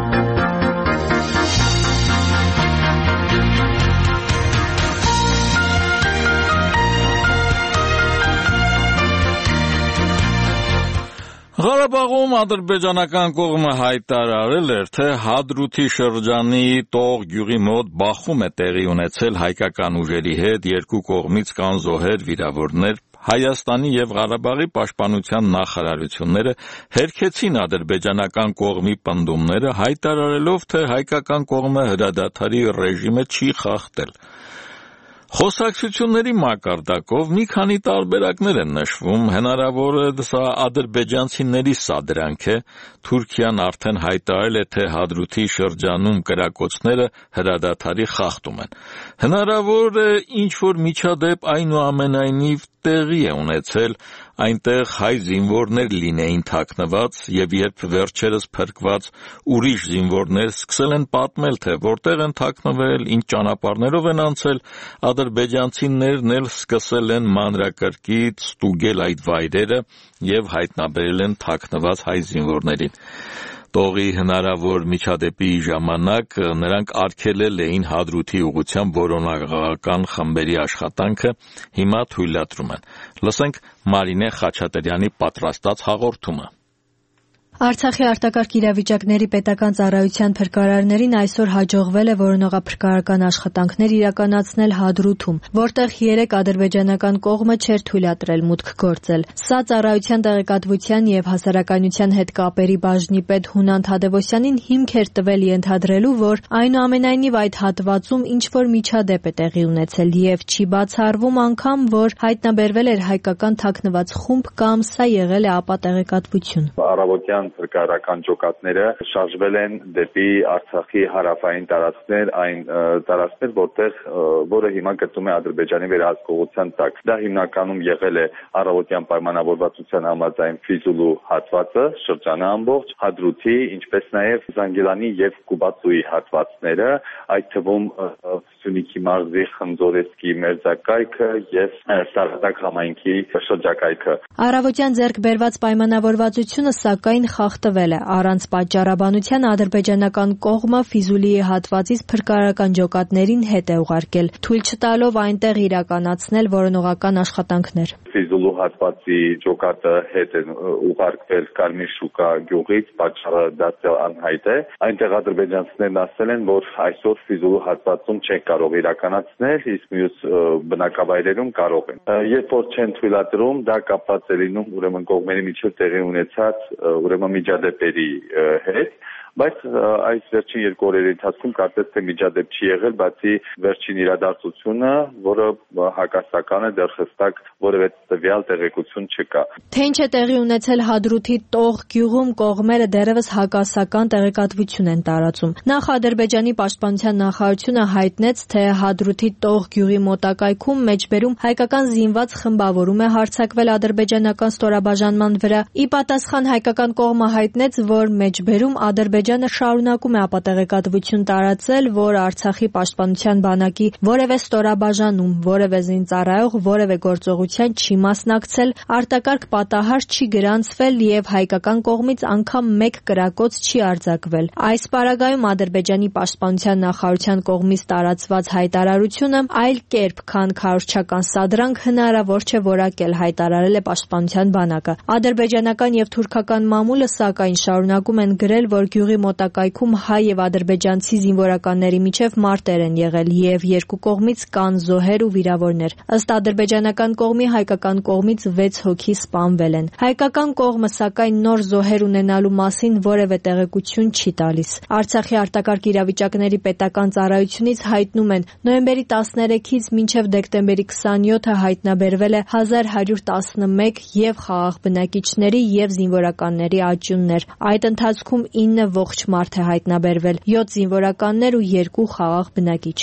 Ղարաբաղում ադրբեջանական կողմը հայտարարել էր, թե Հադրութի շրջանի Տող գյուղի մոտ բախում է տեղի ունեցել հայկական ուժերի հետ, երկու կողմից կան զոհեր, վիրավորներ, Հայաստանի եւ Ղարաբաղի պաշտպանության նախարարությունները հերքեցին ադրբեջանական կողմի պնդումները, հայտարարելով, թե հայկական կողմը հրադադարի ռեժիմը չի խախտել։ Խոսակցությունների մակարդակով մի քանի տարբերակներ են նշվում, հնարավոր է սա ադրբեջանցիների սադրանք է, Թուրքիան արդեն հայտարարել է, թե Հադրութի շրջանում կրակոցները հրադադարի խախտում են։ Հնարավոր է ինչ-որ միջադեպ այնուամենայնիվ տեղի է ունեցել, այնտեղ հայ զինվորներ լինեին թաքնված եւ երբ վերջերս փրկված ուրիշ զինվորներ սկսել են պատմել, թե որտեղ են թաքնվել, ինչ ճանապարհներով են անցել, ադրբեջանցիներն էլ սկսել են մանրակրկիտ ստուգել այդ վայրերը եւ հայտնաբերել են թաքնված հայ զինվորներին։ Տողի հնարավոր միջադեպի ժամանակ նրանք արգելել էին Հադրութի ուղղությամբ որոնական խմբերի աշխատանքը, հիմա թույլատրում են։ Լսենք Մարինե Խաչատրյանի պատրաստած հաղորդումը։ Արցախի արտակարգ իրավիճակների պետական ծառայության փրկարարներին այսօր հաջողվել է որոնողափրկարարական աշխատանքներ իրականացնել Հադրութում, որտեղ 3 ադրբեջանական կողմը չէր թույլատրել մուտք գործել։ Սա ծառայության տեղեկատվության եւ հասարակայնության հետ կապերի բաժնի պետ Հունան Թադևոսյանին հիմք էր տվել ենթադրելու, որ այնուամենայնիվ այդ հատվածում ինչ-որ միջադեպ է տեղի ունեցել եւ չի բացառվում անգամ, որ հայտնաբերվել էր հայկական թաքնված խումբ կամ սա եղել է ապա տեղեկատվություն։ Առավոտյան փրկարարական ջոկատները շարժվել են դեպի Արցախի հարավային տարածքներ, այն տարածքներ, որը հիմա գտնվում է Ադրբեջանի վերահսկողության տակ։ Դա հիմնականում եղել է առավոտյան պայմանավորվածության համաձայն Ֆիզուլու հատվածը, շրջանը ամբողջ, Հադրութի, ինչպես նաև Զանգելանի եւ Կուբացուի հատվածները, այդ թվում Սյունիքի մարզի Խնձորեսկի մերձակայքը եւ Սարհատակ համայնքի շրջակայքը։ Առավոտյան ձեռք բերված պայմանավորվածությունը սակայն խախտվել է։ Առանց պատճառաբանության ադրբեջանական կողմը Ֆիզուլիի հատվածից փրկարարական ջոկատներին հետ է ուղարկել, թույլ չտալով այնտեղ իրականացնել որոնողական աշխատանքներ։ Ֆիզուլու հատվածի ջոկատը հետ է ուղարկվել Կարմիր շուկա գյուղից, պատճառը դարձյալ անհայտ է։ Այնտեղ ադրբեջանցիներն ասել են, որ այսօր Ֆիզուլու հատվածում չեն կարող իրականացնել, իսկ մյուս բնակավայրերում կարող են։ Երբ որ չեն թույլատրում, դա կապված է լինում ուրեմն կողմերի միջև տեղի ունեցած միջադեպերի հետ, բայց այս վերջին 2 օրերի ընթացքում կարծես թե միջադեպ չի եղել, բացի վերջին իրադարձությունը, որը հակասական է, դեռ հստակ որևէ տվյալ տեղեկություն չկա։ Թե ինչ է տեղի ունեցել Հադրութի Տող գյուղում, կողմերը դեռևս հակասական տեղեկատվություն են տարածում։ Նախ Ադրբեջանի պաշտպանության նախարարությունը հայտնեց, թե Հադրութի Տող գյուղի մոտակայքում մեջբերում հայկական զինված խմբավորում է հարձակվել ադրբեջանական ստորաբաժանման վրա։ Ի պատասխան հայկական կողմը հայտնեց, որ մեջբերում Ադրբեջանը շարունակում է ապատեղեկատվություն տարածել, որ Արցախի պաշտպանության բանակի որևէ ստորաբաժանում, որևէ զինծառայող, որևէ գործողության չի մասնակցել, արտակարգ պատահար չի գրանցվել եւ հայկական կողմից անգամ մեկ կրակոց չի արձակվել։ Այս պարագայում Ադրբեջանի պաշտպանության նախարարության կողմից տարածված հայտարարությունը այլ կերպ, քան քարոզչական սադրանք հնարավոր չէ որակել, հայտարարել է պաշտպանության բանակը։ Ադրբեջանական եւ թուրքական մամուլը սակայն շարունակում են գրել, որ գյուղի մոտակայքում հայ եւ ադրբեջանցի զինվորականների միջև մարտեր են եղել եւ երկու կողմից կան զոհեր ու վիրավորներ։ Ըստ ադրբեջանական կողմի, հայկական կողմից 6 հոգի սպանվել են։ Հայկական կողմը սակայն նոր զոհեր ունենալու մասին որևէ տեղեկություն չի տալիս։ Արցախի արտակարգ իրավիճակների պետական ծառայությունից հայտնում են, նոյեմբերի 13-ից մինչև դեկտեմբերի 27-ը հայտնաբերվել է 1111 եւ խաղաղ բնակիչների եւ զինվորականների աճյուններ։ Այդ ընթացքում 9 ողջ մարդ է հայտնաբերվել, 7 զինվորականներ ու 2 խաղաղ բնակիչ։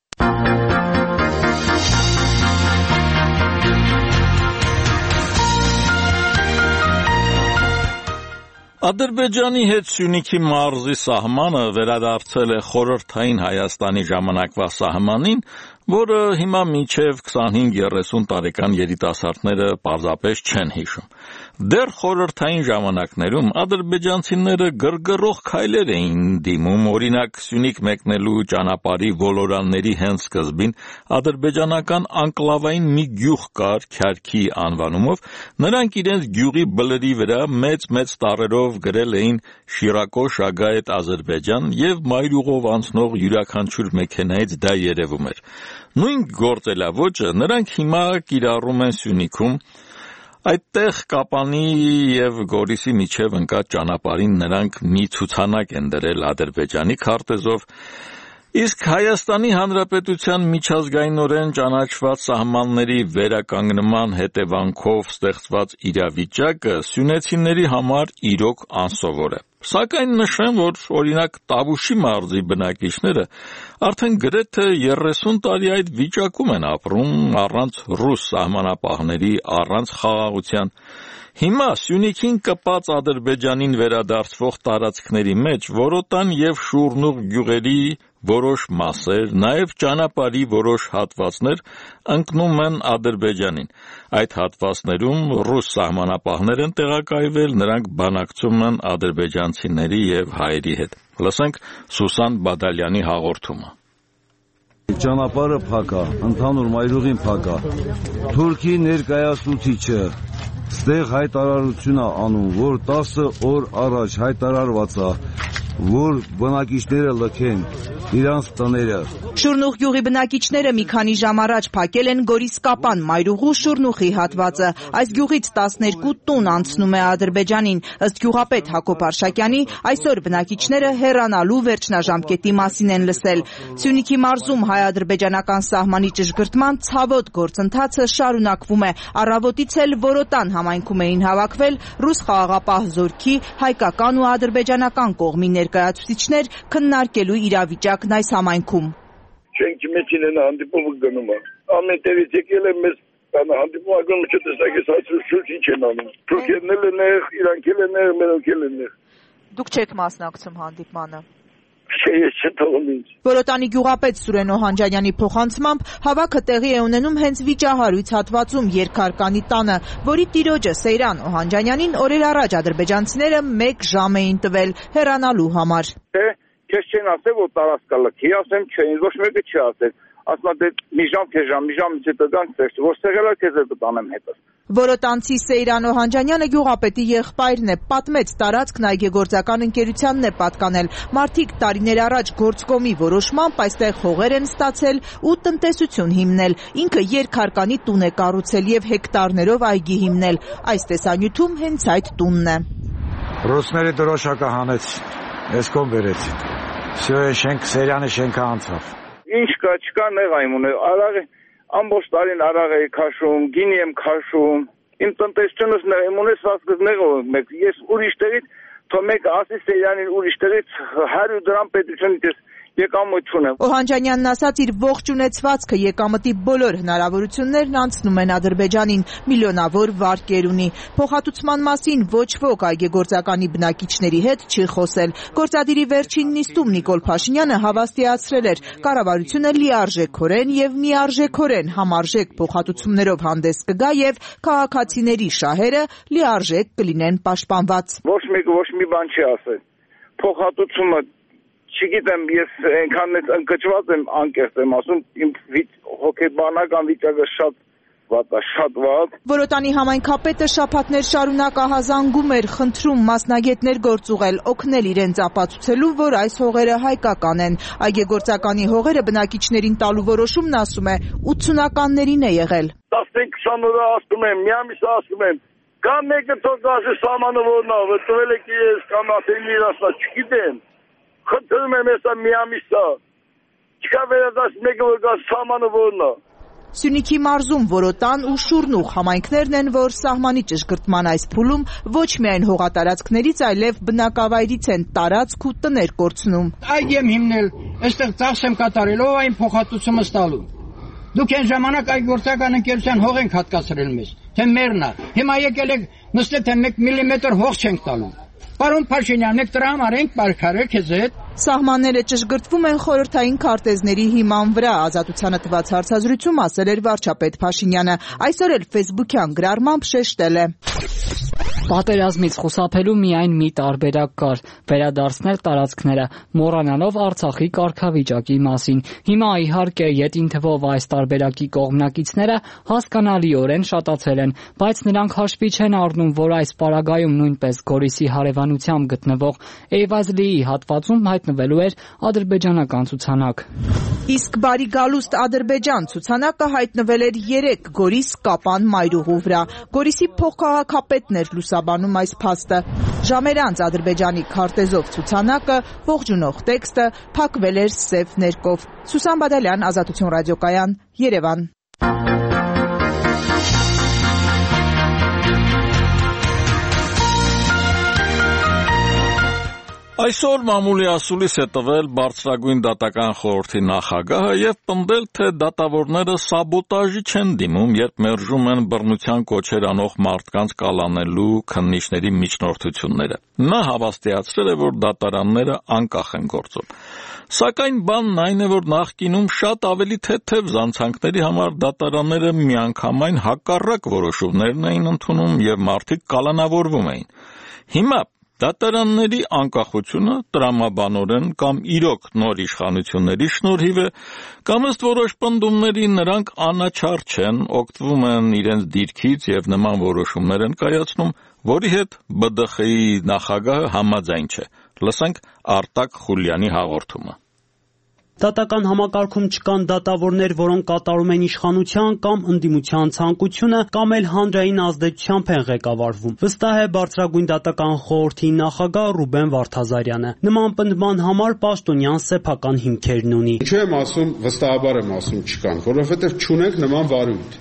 Ադրբեջանի հետ Սյունիքի մարզի սահմանը վերադարձել է խորհրդային Հայաստանի ժամանակվա սահմանին, որը հիմա մինչև 25-30 տարեկան երիտասարդները պարզապես չեն հիշում։ Դեռ խորհրդային ժամանակներում ադրբեջանցիները գրգռող քայլեր էին դիմում, օրինակ Սյունիք մեկնելու ճանապարհի ոլորանների հենց սկզբին ադրբեջանական անկլավային մի գյուղ կար Քյարքի անվանումով, նրանք իրենց գյուղի բլրի վրա մեծ տառերով գրել էին Շիրակո Շագայետ Ադրբեջան եւ մայրուղով անցնող յուրաքանչյուր մեքենայից դա երևում էր։ Նույն գործելավոճը նրանք հիմա կիրառում են Սյունիքում, այդտեղ Կապանի եւ Գորիսի միջև ընկած ճանապարհին նրանք մի ցուցանակ են դրել Ադրբեջանի քարտեզով, իսկ Հայաստանի Հանրապետության միջազգայինորեն ճանաչված սահմանների վերականգնման հետևանքով ստեղծված իրավիճակը սյունեցիների համար իրոք անսովոր է։ Սակայն նշեմ, որ օրինակ Տավուշի մարզի բնակիչները արդեն գրեթե 30 տարի այդ վիճակում են ապրում առանց ռուս սահմանապահների, առանց խաղաղության։ Հիմա Սյունիքին կպած Ադրբեջանին վերադարձվող տարածքների մեջ Որոտան եւ Շուռնուղ գյուղերի որոշ մասեր, նաև ճանապարհի որոշ հատվածներ ընկնում են Ադրբեջանին։ Այդ հատվածներում ռուս սահմանապահներ են տեղակայվել, նրանք բանակցում են ադրբեջանցիների եւ հայերի հետ։ Լսենք Սուսան Բադալյանի հաղորդումը։ Ճանապարհը փակ է, ընդհանուր մայրուղին փակ է։ Թուրքի ներկայացուցիչը ստեղ հայտարարություն է անում, որ 10 օր առաջ հայտարարված է, որ բնակիչները լքեն իրանց տները։ Շուռնուղ գյուղի բնակիչները մի քանի ժամ առաջ փակել են Գորիս-Կապան մայրուղու Շուռնուղի հատվածը։ Այս գյուղից 12 տուն անցնում է Ադրբեջանին։ Ըստ գյուղապետ Հակոբ Արշակյանի, այսօր բնակիչները հեռանալու վերջնաժամկետի մասին են լսել։ Սյունիքի մարզում հայ-ադրբեջանական սահմանի ճշգրտման ցավոտ գործընթացը շարունակվում է։ Առավոտից էլ Որոտան համայնքում էին հավաքվել ռուս խաղաղապահ զորքի, հայկական ու ադրբեջանական կողմի ներկայացուցիչներ քննարկելու իրավիճակն այս համայնքում։ Շենքի մեջին են հանդիպումը գնում է։ Ամեն տեղից եկել են մեզ հանդիպումը գնում չտեսակ ես հայցրուշ ինչ են անում։ Թուրքերն են նեղ, իրանք են նեղ, մենոնք են նեղ։ Դուք չեք մասնակցում հանդիպմանը։ Ես չթողում ինձ։ Որոտանի գյուղապետ Սուրեն Օհանջանյանի փոխանցմամբ հավաքը տեղի է ունենում հենց վիճահարույց հատվածում Երկհարկանի տանը, որի տիրոջը Սեյրան Օհանջանյանին օրեր առաջ ադրբեջանցիները 1 ժամ էին տվել հեռանալու համար։ Քեզ չեն ասել, որ տարածքա լքի, ասեմ չէ, ինձ ոչ մեկը չի ասել։ Ասма դե մի ժամից հետո գանք տեսք, որ սեղելա քեզ էլ տանեմ հետս։ Որոտանցի Սեյրան Օհանջանյանը գյուղապետի եղբայրն է, պատմեց տարածքն այգեգործական ընկերությանն է պատկանել։ Մարդիկ տարիներ առաջ գործկոմի որոշմամբ այստեղ հողեր են ստացել ու տնտեսություն հիմնել։ Ինքը Երկհարկանի տուն է կառուցել եւ հեկտարներով այգի հիմնել։ Այս տեսանյութում հենց այդ տունն է։ Ռուսները դրոշակը հանեց, ես կողմ վերեցին։ Всё, շենք Սեյրանի շենքը անցավ։ Ինչ կա, չկա նեղ այմուն է, արաղ է, ամբողջ տարին արաղ է քաշում, գինի եմ քաշում, իմ տնտեսությունս նեղ, իմ ունես ասկыз նեղով մեկ, ես ուրիշ տեղից, թո մեկ ասի Սեյրանին ուրիշ տեղից 100 դրամ պետությունից ես եկամուտ չունեմ։ Օհանջանյանն ասաց, իր ողջ ունեցվածքը եկամտի բոլոր հնարավորություններն անցնում են Ադրբեջանին, միլիոնավոր վարկեր ունի։ Փոխհատուցման մասին ոչ ոք այգեգործականի բնակիչների հետ չի խոսել։ Գործադիրի վերջին նիստում Նիկոլ Փաշինյանը հավաստիացրել էր, կառավարությունը լիարժեքորեն եւ միարժեքորեն համարժեք փոխհատուցումներով հանդես կգա եւ քաղաքացիների շահերը լիարժեք կլինեն պաշտպանված։ Ոչ մեկը ոչ մի բան չի ասել։ Փոխհատուցումը չգիտեմ, ես այնքան ընկճված եմ, անկեղծ եմ ասում, իմ հոգեբանական վիճակը շատ վատ։ Որոտանի համայնքապետը շաբաթներ շարունակ ահազանգում էր, խնդրում մասնագետներ գործուղել, օգնել իրենց ապացուցելու, որ այս հողերը հայկական են։ Այգեգործականի հողերը բնակիչներին տալու որոշումն ասում է 80-ականներին է եղել։ 15-20 օր ասում եմ, մի ամիս ասում եմ, կամ մեկը թող ասի սահմանը որն է, տվել եք ես կամ ասել իրացնա, չգիտեմ։ Խնդրում եմ հեսա մի ամիսա, չկա վերադաս մեկը որ գաս սահմանը որն է։ Սյունիքի մարզում Որոտան ու Շուռնուղ համայնքներն են, որ սահմանի ճշգրտման այս փուլում ոչ միայն հողատարածքներից, այլև բնակավայրից են տարածք ու տներ կորցնում։ Այգի եմ հիմնել, այստեղ ծախս եմ կատարելով այն փոխհատուցումը ստալու։ Դուք այն ժամանակ այգեգործական ընկերության հող ենք հատկացրել մեզ, թե մերն է։ Հիմա եկել եք նստել, թե 1 միլիմետր հող չենք տալու։ Պարոն Փաշինյան, մենք դրա համար ենք պայքարել քեզ հետ, Սահմանները ճշգրտվում են խորհրդային քարտեզների հիման վրա, Ազատությանը տված հարցազրույցում ասել էր վարչապետ Փաշինյանը, այսօր էլ ֆեյսբուքյան գրառմամբ շեշտել է. Պատերազմից խուսափելու միայն մի տարբերակ կար՝ վերադարձնել տարածքները, մոռանալով Արցախի կարգավիճակի մասին։ Հիմա իհարկե յետին թվով այս տարբերակի կողմնակիցները հասկանալիորեն շատացել են, բայց նրանք հաշվի չեն առնում, որ այս պարագայում նույնպես Գորիսի հարևանությամբ գտնվող Էյվազլիի հատվածում հայտնվելու էր ադրբեջանական ցուցանակ։ Իսկ բարի գալուստ Ադրբեջան ցուցանակը հայտնվել էր 3 Գորիս Կապան մայրուղու վրա։ Գորիսի փոխքաղաքապետն էր լուսաբանում այս փաստը։ Ժամեր անց Ադրբեջանի քարտեզով ցուցանակը, ողջունող տեքստը փակվել էր սև ներկով։ Սուսան Բադալյան, Ազատություն ռադիոկայան, Երևան։ Այսօր մամուլի ասուլիս է տվել բարձրագույն դատական խորհրդի նախագահը եւ պնդել, թե դատավորները սաբոտաժի չեն դիմում, երբ մերժում են բռնության կոչեր անող մարդկանց կալանելու քննիչների միջնորդությունները։ Նա հավաստիացրել է, որ դատարանները անկախ են գործում։ Սակայն բանն այն է, որ նախկինում շատ ավելի թեթև զանցանքների համար դատարանները միանգամայն հակառակ որոշումներն էին ընդունում եւ մարդիկ կալանավորվում էին։ Հիմա դատարանների անկախությունը տրամաբանորեն կամ իրոք նոր իշխանությունների շնորհիվ է, կամ ըստ որոշ պնդումների նրանք անաչառ չեն, օգտվում են իրենց դիրքից եւ նման որոշումներ են կայացնում, որի հետ ԲԴԽ-ի նախագահը համաձայն չէ։ Լսենք Արտակ Խուլյանի հաղորդումը։ Դատական համակարգում չկան դատավորներ, որոնք կատարում են իշխանության կամ ընդդիմության ցանկությունը կամ էլ հանրային ազդեցությամբ են ղեկավարվում։ Վստահ է բարձրագույն դատական խորհրդի նախագահ Ռուբեն Վարդազարյանը։ Նման պնդման համար պաշտոնյան սեփական հիմքերն ունի։ Ինչու եմ ասում, վստահաբար եմ ասում չկան, որովհետև չունենք նման վարույթ։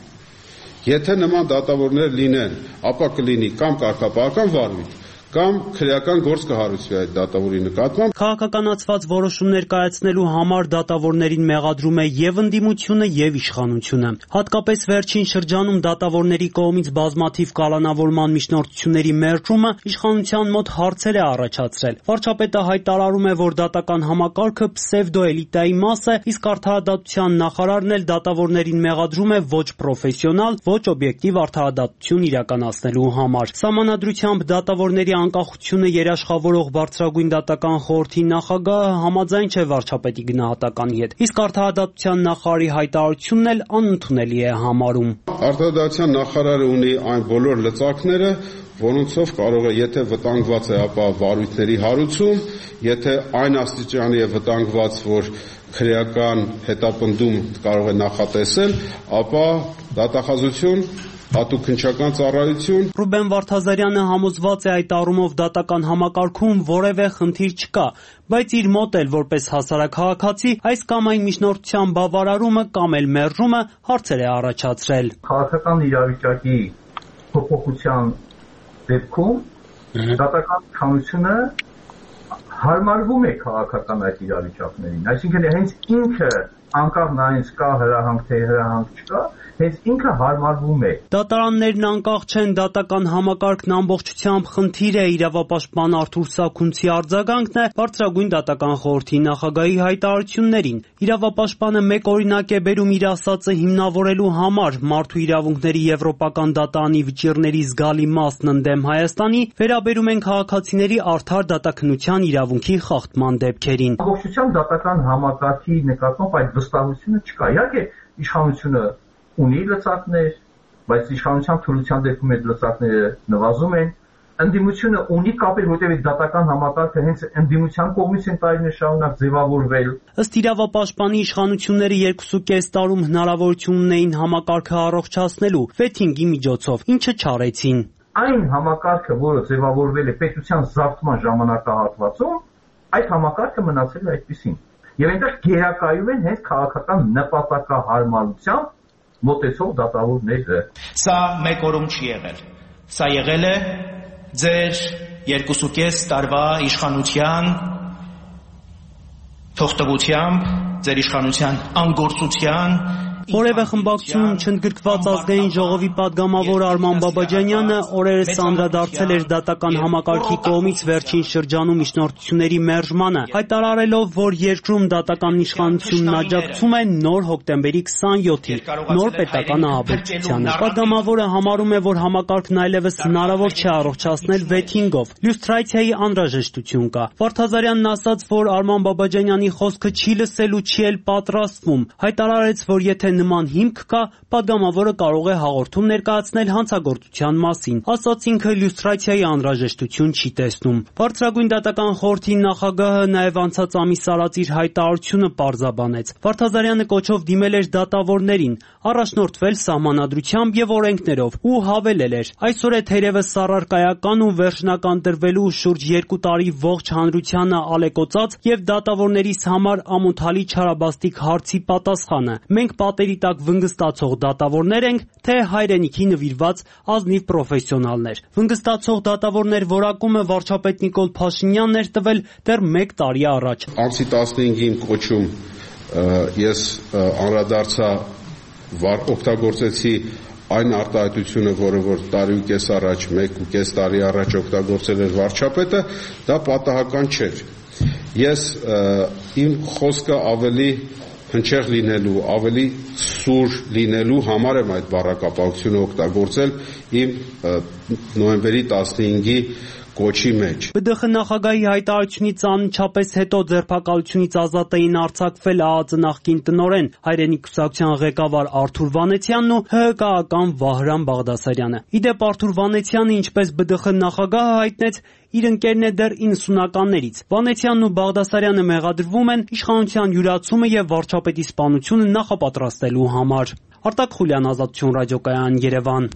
Եթե նման դատավորներ լինեն, ապա կլինի կամ կարգապահական վարույթ, կամ քրեական գործ կհարուցվի այդ դատավորի նկատմամբ։ Քաղաքականացված որոշումներ կայացնելու համար դատավորներին մեղադրում է եւ ընդդիմությունը եւ իշխանությունը։ Հատկապես վերջին շրջանում դատավորների կողմից բազմաթիվ կալանավորման միջնորդությունների մերժումը իշխանության մոտ հարցեր է առաջացրել։ Վարչապետը հայտարարում է, որ դատական համակարգը պսևդոէլիտայի մաս է, իսկ արդարադատության նախարարն էլ դատավորներին մեղադրում է ոչ պրոֆեսիոնալ, ոչ օբյեկտիվ արդարադատություն իրականացնելու համար։ Սահմանադրությամբ դատավորների անկախությունը երաշխավորող բարձրագույն դատական խորհրդի նախագահը համաձայն չէ վարչապետի գնահատականի հետ, իսկ արդարադատության նախարարի հայտարարությունն էլ անընդունելի է համարում։ Արդարադատության նախարարը ունի այն բոլոր լծակները, որոնցով կարող է, եթե վտանգված է, ապա վարույթների հարուցում, եթե այն աստիճանի է վտանգված, որ քրեական հետապնդում կարող է նախատեսել, ապա դատախազություն, հատուկ քննչական ծառայություն։ Ռուբեն Վարդազարյանը համոզված է այդ առումով դատական համակարգում որևէ խնդիր չկա, բայց իր մոտ էլ որպես հասարակ քաղաքացի այս կամ այն միջնորդության բավարարումը կամ էլ մերժումը հարցեր է առաջացրել։ Քաղաքական իրավիճակի փոփոխության դեպքում դատական իշխանությունը հարմարվում է քաղաքական այդ իրավիճակներին, այսինքն հենց ինքը անկախ նայած կա հրահանգ թե հրահանգ չկա, հենց ինքը հարմարվում է։ Դատարաններն անկախ չեն, դատական համակարգն ամբողջությամբ խնդիր է, իրավապաշտպան Արթուր Սաքունցի արձագանքն է բարձրագույն դատական խորհրդի նախագահի հայտարարություններին։ Իրավապաշտպանը մեկ օրինակ է բերում իր ասածը հիմնավորելու համար մարդու իրավունքների եվրոպական դատարանի վճիռների զգալի մասն ընդդեմ Հայաստանի վերաբերում են քաղաքացիների արդար դատաքննության իրավունքի խախտման դեպքերին։ Ամբողջությամբ դատական համակարգի նկատմամբ այդ վստահությունը չկա։ Իհարկե իշխանությունը ունի լծակներ, բայց իշխանության թուլության դեպքում այդ լծակները նվազում են։ Ընդդիմությունը ունի կապեր, որտեղ դատական համակարգը հենց ընդդիմության կողմից են տարիներ շարունակ ձևավորվել։ Ըստ իրավապաշտպանի իշխանությունները 2.5 տարում հնարավորություն ունեին համակարգը առողջացնելու վեթինգի միջոցով, ինչը չարեցին։ Այն համակարգը, որը ձևավորվել է պետության զավթման ժամանակահատվածում, այդ համակարգը մնացել է այդպիսին։ Եվ այնտեղ գերակայում են հենց քաղաքական նպատակահարմարությամբ մոտեցող դատավորները։ Սա մեկ օրում չի եղել։ Սա եղել է ձեր 2.5 տարվա իշխանության թողտվությամբ, ձեր իշխանության անգործության Որևէ խմբակցությունում չընդգրկված ազգային ժողովի падգամավոր Արման Բաբաջանյանը օրերս անդրադարձել էր դատական համակարգի կողմից վերջին շրջանում միջնորդությունների մերժմանը, հայտարարելով, որ երկրում դատական իշխանությունն աջակցում է նոր հոկտեմբերի 27-ի նոր պետական ահաբեկչությանը։ Падգամավորը համարում է, որ համակարգն այլևս հնարավոր չէ առողջացնել վեթինգով։ Լյուստրացիայի անհրաժեշտություն կա։ Վարդազարյանն ասաց, որ Արման Բաբաջանյանի խոսքը չի լսելու, չի էլ պատրաստվում։ Հայտարարեց, որ եթե նման հիմք կա, падգամավորը կարող է հաղորդում ներկայացնել հանցագործության մասին։ Ասաց ինքը լյուստրացիայի անհրաժեշտություն չի տեսնում։ Բարձրագույն դատական խորհրդի նախագահը նաև անցած ամիս արած իր հայտարարությունը պարզաբանեց։ Վարդազարյանը կոչով դիմել էր դատավորներին, առաջնորդվել սահմանադրությամբ եւ օրենքներով ու հավելել էր. այսօր է թերևս սառարկայական ու վերջնական տրվելու շուրջ 2 տարի ողջ հանրությանը ալեկոծած եւ դատավորներիս համար ամոթալի չարաբաստիկ հարցի պատասխանը։ Մենք պատերի տակ վնգստացող դատավորներ ենք, թե հայրենիքի նվիրված ազնիվ պրոֆեսիոնալներ։ Վնգստացող դատավորներ որակումը վարչապետ Նիկոլ Փաշինյանն էր տվել դեռ 1 տարի առաջ։ Ամսի 15-ին կոչում ես անդրադարձա օգտագործեցի այն արտահայտությունը, որը որ տարի ու կես առաջ, 1.5 տարի առաջ օգտագործել էր վարչապետը, դա պատահական չէր։ Ես իմ խոսքը ավելի հնչեղ լինելու, ավելի սուր լինելու համար եմ այդ բառակապակցությունը օգտագործել իմ նոյեմբերի 15-ի կոչի մեջ։ ԲԴԽ նախագահի հայտարարությունից անմիջապես հետո ձերբակալությունից ազատ էին արձակվել ԱԱԾ նախկին տնօրեն Հայրենիք կուսակցության ղեկավար Արթուր Վանեցյանն ու ՀՀԿ-ական Վահրամ Բաղդասարյանը։ Իդեպ Արթուր Վանեցյանը, ինչպես ԲԴԽ նախագահը հայտնեց, իր ընկերն է դեռ 90-ականներից։ Վանեցյանն ու Բաղդասարյանը մեղադրվում են իշխանության յուրացումը եւ վարչապետի սպանությունը նախապատրաստելու համար։ Արտակ Խուլյան, Ազատություն ռադիոկայան, Երևան։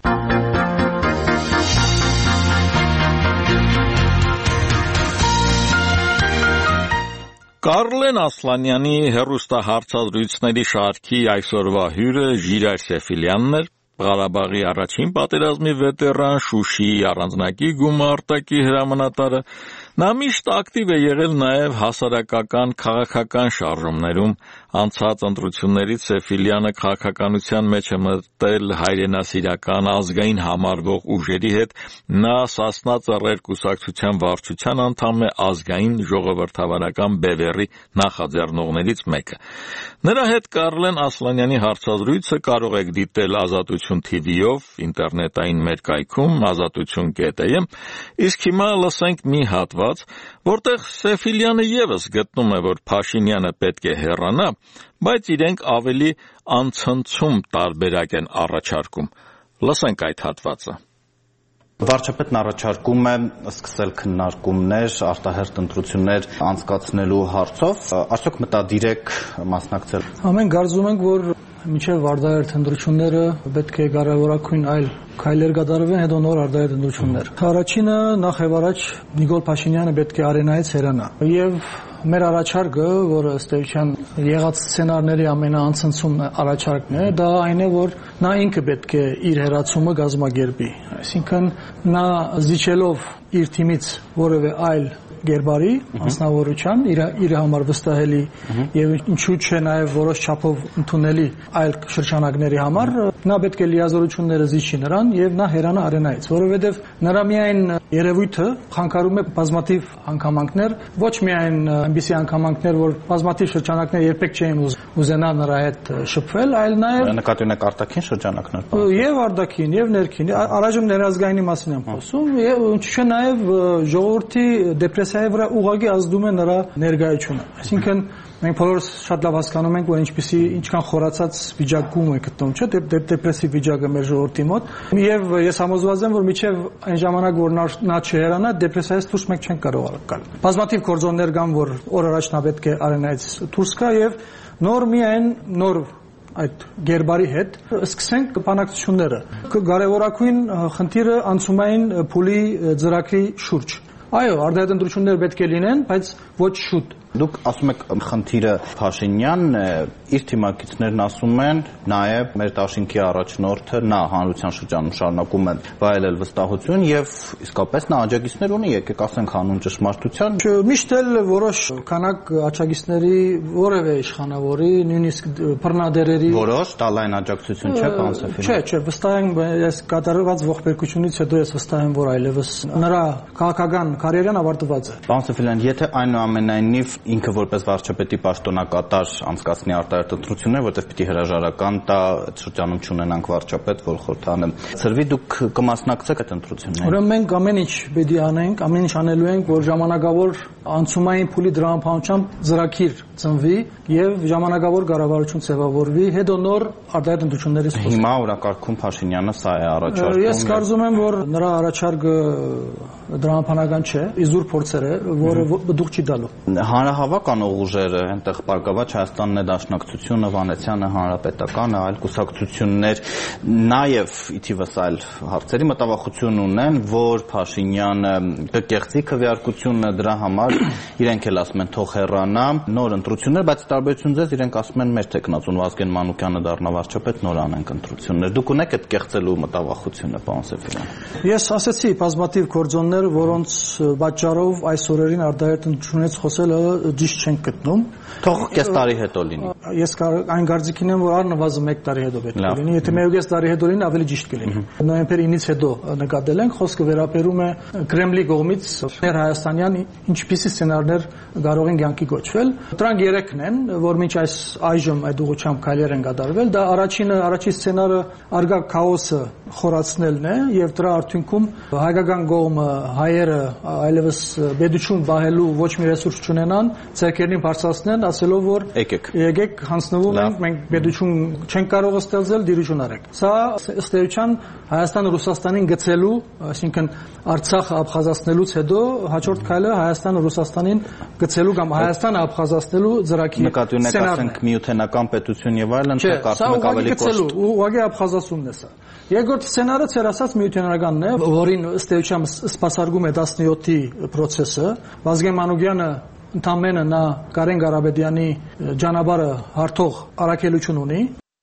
Կարլեն Ասլանյանի հեռուստահարցազրույցների շարքի այսօրվա հյուրը Ժիրայր Սեֆիլյանն էր, Ղարաբաղի առաջին պատերազմի վետերան, Շուշիի առանձնակի գումարտակի հրամանատարը։ Նա միշտ ակտիվ է եղել նաև հասարակական քաղաքական շարժումներում։ Անցած ընտրություններից Սեֆիլյանը քաղաքականության մեջ է մտել հայրենասիրական ազգային համարվող ուժերի հետ։ Նա Սասնա Ծռեր կուսակցության վարչության անդամ է, ազգային ժողովրդավարական բևեռի նախաձեռնողներից մեկը։ Նրա հետ Կարլեն Ասլանյանի հարցազրույցը կարող եք դիտել Ազատություն TV-ով, ինտերնետային մեր կայքում azatutun.am, իսկ հիմա լսենք մի հատված, որտեղ Սեֆիլյանը ևս գտնում է, որ Փաշինյանը պետք է հեռանա, բայց իրենք ավելի անցնցում տարբերակ են առաջարկում։ Լսենք այդ հատվածը։ Վարչապետն առաջարկում է սկսել քննարկումներ, արտահերթ ընտրություններ անցկացնելու հարցով, արդյոք մտադիր եք մասնակցել։ Ամեն կարծում ենք, որ մինչև արտահերթ ընտրությունները պետք է կարևորագույն այլ քայլեր կատարվեն, հետո նոր արտահերթ ընտրություններ։ Առաջինը նախ եւ առաջ Նիկոլ Փաշինյանը պետք է արենայից հեռանա։ Եվ մեր առաջարկը, որը ըստ էության եղած սցենարների ամենաանցնցում առաջարկն է, դա այն է, որ նա ինքը պետք է իր հեռացումը կազմակերպի։ Այսինքն նա զիջելով իր թիմից որևէ այլ Գերբարի անձնավորության իր համար վստահելի եւ ինչու՞ չէ նաեւ որոշ չափով ընդունելի այլ շրջանակների համար նա պետք է լիազորությունները զիջի նրան եւ նա հեռանա արենայից, որովհետեւ նրա միայն երևույթը խանգարում է բազմաթիվ անգամանքներ, ոչ միայն այնպիսի անգամանքներ, որ բազմաթիվ շրջանակներ երբեք չէին ուզենա նրա հետ շփվել, այլ նաեւ նկատի ունեք արտաքին շրջանակներ։ Եվ արտաքին, եւ ներքին, առայժմ ներազգայինի մասին եմ խոսում, եւ ինչու՞ չէ նաեւ ժողովրդի դեպրեսիայի վրա ուղղակի ազդում է նրա ներկայությունը։ Այսինքն մենք բոլորս շատ լավ հասկանում ենք, որ ինչքան խորացած վիճակում է գտնվում, չէ՞, դեպրեսիվ վիճակը մեր ժողովրդի մոտ, եւ ես համոզված եմ, որ մինչեւ այն ժամանակ, որ նա չհեռանա, դեպրեսիայից դուրս մենք չենք կարող գալ։ Բազմաթիվ գործոններ կան, որ օր առաջ նա պետք է արենայից դուրս գա եւ նոր այդ Գերբարի հետ սկսենք բանակցությունները։ Կարևորագույն խնդիրը անցումային փուլի ծրագրի շուրջ, Այո, արտահայտ ընտրություններ պետք է լինեն, բայց ոչ շուտ։ Դուք ասում եք խնդիրը Փաշինյանն է, իր թիմակիցներն ասում են, նաև մեր դաշինքի առաջնորդը նա հանրության շրջանում շարունակում է վայելել վստահություն եւ իսկապես նա աջակիցներ ունի, եկեք ասենք հանուն ճշմարտության։ Միշտ էլ որոշ քանակ աջակիցների որևէ իշխանավորի, նույնիսկ բռնադերերի որոշ տալային աջակցություն չէ, պարոն Սեֆիրյան։ Չէ, վստահ եմ, այս կատարված ողբերգությունից հետո ես վստահ եմ, որ այլևս նրա քաղաքական կարիերան ավարտված է։ Պարոն Սեֆիրյան, եթե այնուամենայնիվ ինքը որպես վարչապետի պաշտոնակատար անցկացնի արտահայտ ընտրություններ, որտեղ պիտի հրաժարական տա, այդ շրջանում չունենանք վարչապետ, որ խորհրդանեմ։ Ծրվի դուք կմասնակցեք այդ ընտրություններին։ Ուրեմն մենք ամեն ինչ պետք է անենք, ամեն ինչ անելու ենք, որ ժամանակավոր անցումային փուլի դրամապանությամբ ծրագիր ծնվի եւ ժամանակավոր կառավարություն ձևավորվի, հետո նոր արտահայտ ընտրություններից խոսենք։ Հիմա օրակարգում Փաշինյանը սա է առաջարկում։ Ես կարծում եմ, որ նրա առաջարկը դրամապանական չէ, իզուր փորձեր է, որը դուք չի տալու։ Հանրահավաք անող ուժերը, այնտեղ Բարգավաճ Հայաստանն է, Դաշնակցությունը, Վանեցյանը, Հանրապետականը, այլ կուսակցություններ, նաև ի թիվս այլ հարցերի մտավախություն ունեն, որ Փաշինյանը կկեղծի քվեարկությունը, դրա համար իրենք էլ ասում են թող հեռանա, նոր ընտրություններ, բայց տարբերություն ձեզ իրենք ասում են մեր տեխնացուն Վազգեն Մանուկյանը դառնա վարչապետ, նոր անենք ընտրություններ։ Դուք ունեք այդ կեղծելու մտավախությունը, պարոն Սեֆիրյան։ Ես ասացի բազմաթիվ գործոններ, որոնց պատճառով այս օրերին արտահայտ ընտրությունից խոսելը ճիշտ չենք գտնում։ Թող կես տարի հետո լինի։ Ես այն կարծիքին եմ, որ առնվազն 1 տարի հետո պետք է լինի, եթե 1.5 տարի հետո լինի, ավելի ճիշտ կլինի։ Նոյեմբեր 9-ից հետո նկատել ենք, խոսքը վերաբերում է Կրեմլի կողմից մեր հայաստանյան ինչպիսի սցենարներ կարող են կյանքի կոչվել։ Դրանք 3-ն են, որ մինչ այժմ այդ ուղղությամբ քայլեր են կատարվել։ Դա առաջին սցենարը արգա քաոսը խորացնելն է եւ դրա արդյունքում հայկական կողմը հայերը այլևս բեդություն բահելու ոչ մի ռեսուրս չունենան, ցերկերին բարձրացնեն, ասելով որ եկեք հանձնվում ենք, մենք բեդություն չենք կարող ստեղծել, դիրություն արեք։ Սա ըստ էության Հայաստանը Ռուսաստանին գցելու, այսինքն Արցախը աբխազացնելուց հետո հաջորդ քայլը Հայաստանը Ռուսաստանին գցելու կամ Հայաստանը աբխազացնելու ծրագիր նկատի ունեք ասենք միութենական պետություն եւ այլն, թե կարծում եք ավելի կոշտ։ Ուղղակի աբխազացումն է սա։ Երկրորդ սցենարը ցերասած միութենականն է, որին ըստ էության սպասարկում է 17-ի process-ը։ Վազգեն Մանուկյանը ընդամենը նա Կարեն Ղարաբեդյանի ճանապարհը հարթող առաքելություն ունի։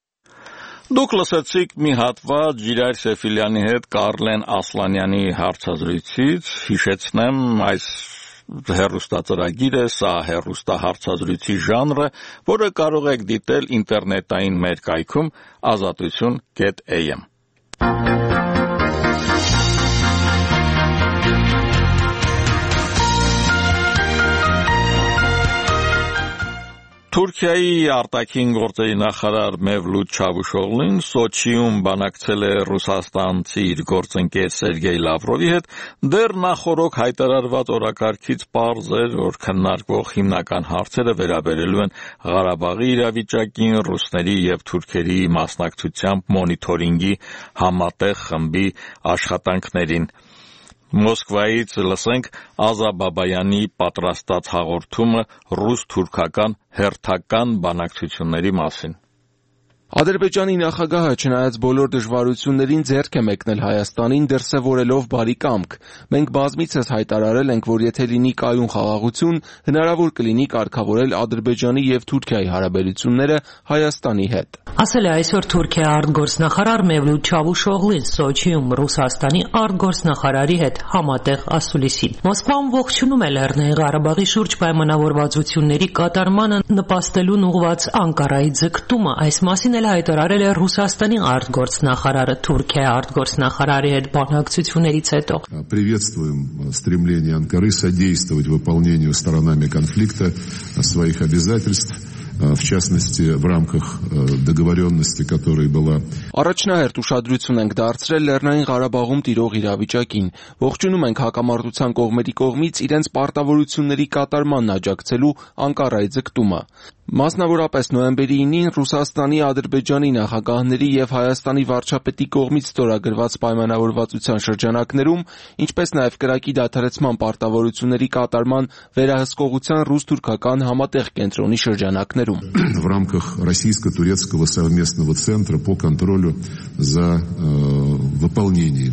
Դուք լսեցիք մի հատված Ջիրայր Սեֆիլյանի հետ Կարլեն Ասլանյանի հարցազրույցից, հիշեցնեմ այս հեռուստածրագիրը, սա հեռուստահարցազրույցի ժանրը, որը կարող եք դիտել ինտերնետային մեր կայքում azatutun.am։ Թուրքիայի արտաքին գործերի նախարար Մևլութ Չավուշօղլին Սոչիում բանակցել է ռուսաստանցի իր գործընկեր Սերգեյ Լավրովի հետ, դեռ նախօրոք հայտարարված օրակարգից պարզ էր, որ քննարկվող հիմնական հարցերը վերաբերելու են Ղարաբաղի իրավիճակին, ռուսների եւ թուրքերի մասնակցությամբ մոնիթորինգի համատեղ խմբի աշխատանքներին։ Մոսկվայից լսենք Ազա Բաբայանի պատրաստած հաղորդումը ռուս-թուրքական հերթական բանակցությունների մասին։ Ադրբեջանի նախագահը չնայած բոլոր դժվարություններին ձեռք է մեկնել Հայաստանին դրսևորելով բարի կամք։ Մենք բազմիցս հայտարարել ենք, որ եթե լինի կայուն խաղաղություն, հնարավոր կլինի կարգավորել Ադրբեջանի եւ Թուրքիայի հարաբերությունները Հայաստանի հետ։ Ասել է այսօր Թուրքիա արտգործնախարար Մևլութ Չավուշօղլին Սոչիում Ռուսաստանի արտգործնախարարի հետ համատեղ ասուլիսին։ Մոսկվան ողջունում է Լեռնային Ղարաբաղի շուրջ պայմանավորվածությունների կատարմանը նպաստելուն ուղղված Անկարայի ձգտումը, այս մասին հայտարարել է Ռուսաստանի արտգործնախարարը Թուրքիայի արտգործնախարարի հետ բանակցություններից հետո։ Приветствуем стремление Анкары содействовать выполнению сторонами конфликта своих обязательств, в частности, в рамках договоренности, которая была. Առաջնահերթ ուշադրություն ենք դարձրել Լեռնային Ղարաբաղում տիրող իրավիճակին։ Ողջունում ենք հակամարտության կողմերի կողմից իրենց պարտավորությունների կատարմանն աջակցելու Անկարայի ձգտումը։ Մասնավորապես նոյեմբերի 9-ին Ռուսաստանի, Ադրբեջանի նախագահների եւ Հայաստանի վարչապետի կողմից ստորագրված պայմանավորվածության շրջանակներում, ինչպես նաեւ կրակի դադարեցման պարտավորությունների կատարման վերահսկողության ռուս-թուրքական համատեղ կենտրոնի շրջանակներում։ В рамках российско-турецкого совместного центра по контролю за выполнением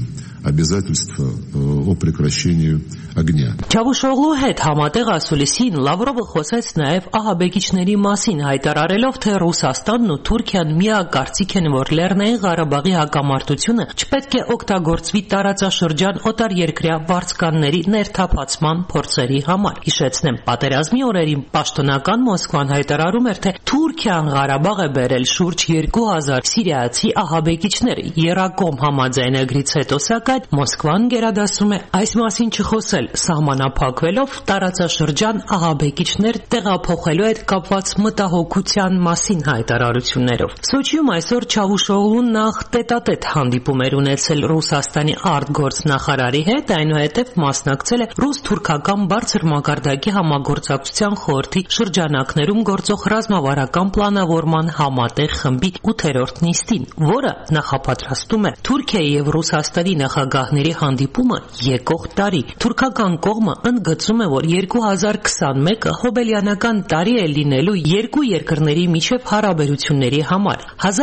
обязательства о прекращении огня. Չավուշօղլու հետ համատեղ ասուլիսին Լավրովը խոսեց նաև ահաբեկիչների մասին, հայտարարելով, թե Ռուսաստանն ու Թուրքիան միակարծիք են, որ Լեռնային Ղարաբաղի հակամարտությունը չպետք է օգտագործվի տարածաշրջան օտարերկրյա վարձկանների ներթափանցման փորձերի համար։ Հիշեցնեմ, պատերազմի օրերին պաշտոնական Մոսկվան հայտարարում էր, թե Թուրքիան Ղարաբաղ է բերել շուրջ 2000 սիրիացի ահաբեկիչներ։ Եռակողմ համաձայնագրից հետո սակայն Մոսկվան գերադասում է այս մասին չխոսել, սահմանափակվելով տարածաշրջան ահաբեկիչներ տեղափոխելու հետ կապված մտահոգության մասին հայտարարություններով։ Սոչիում այսօր Չավուշօղլուն նախ տետատետ հանդիպում էր ունեցել Ռուսաստանի արտգործնախարարի հետ, այնուհետև մասնակցել է ռուս-թուրքական բարձր մակարդակի համագործակցության խորհրդի շրջանակներում գործող ռազմավարական պլանավորման համատեղ խմբի 8-րդ նիստին, որը նախապատրաստում է Թուրքիայի եւ Ռուսաստանի նախագահների հանդիպումը եկող տարի։ Թուրքական կողմը ընդգծում է, որ 2021-ը հոբելյանական տարի է լինելու երկու երկրների միջև հարաբերությունների համար։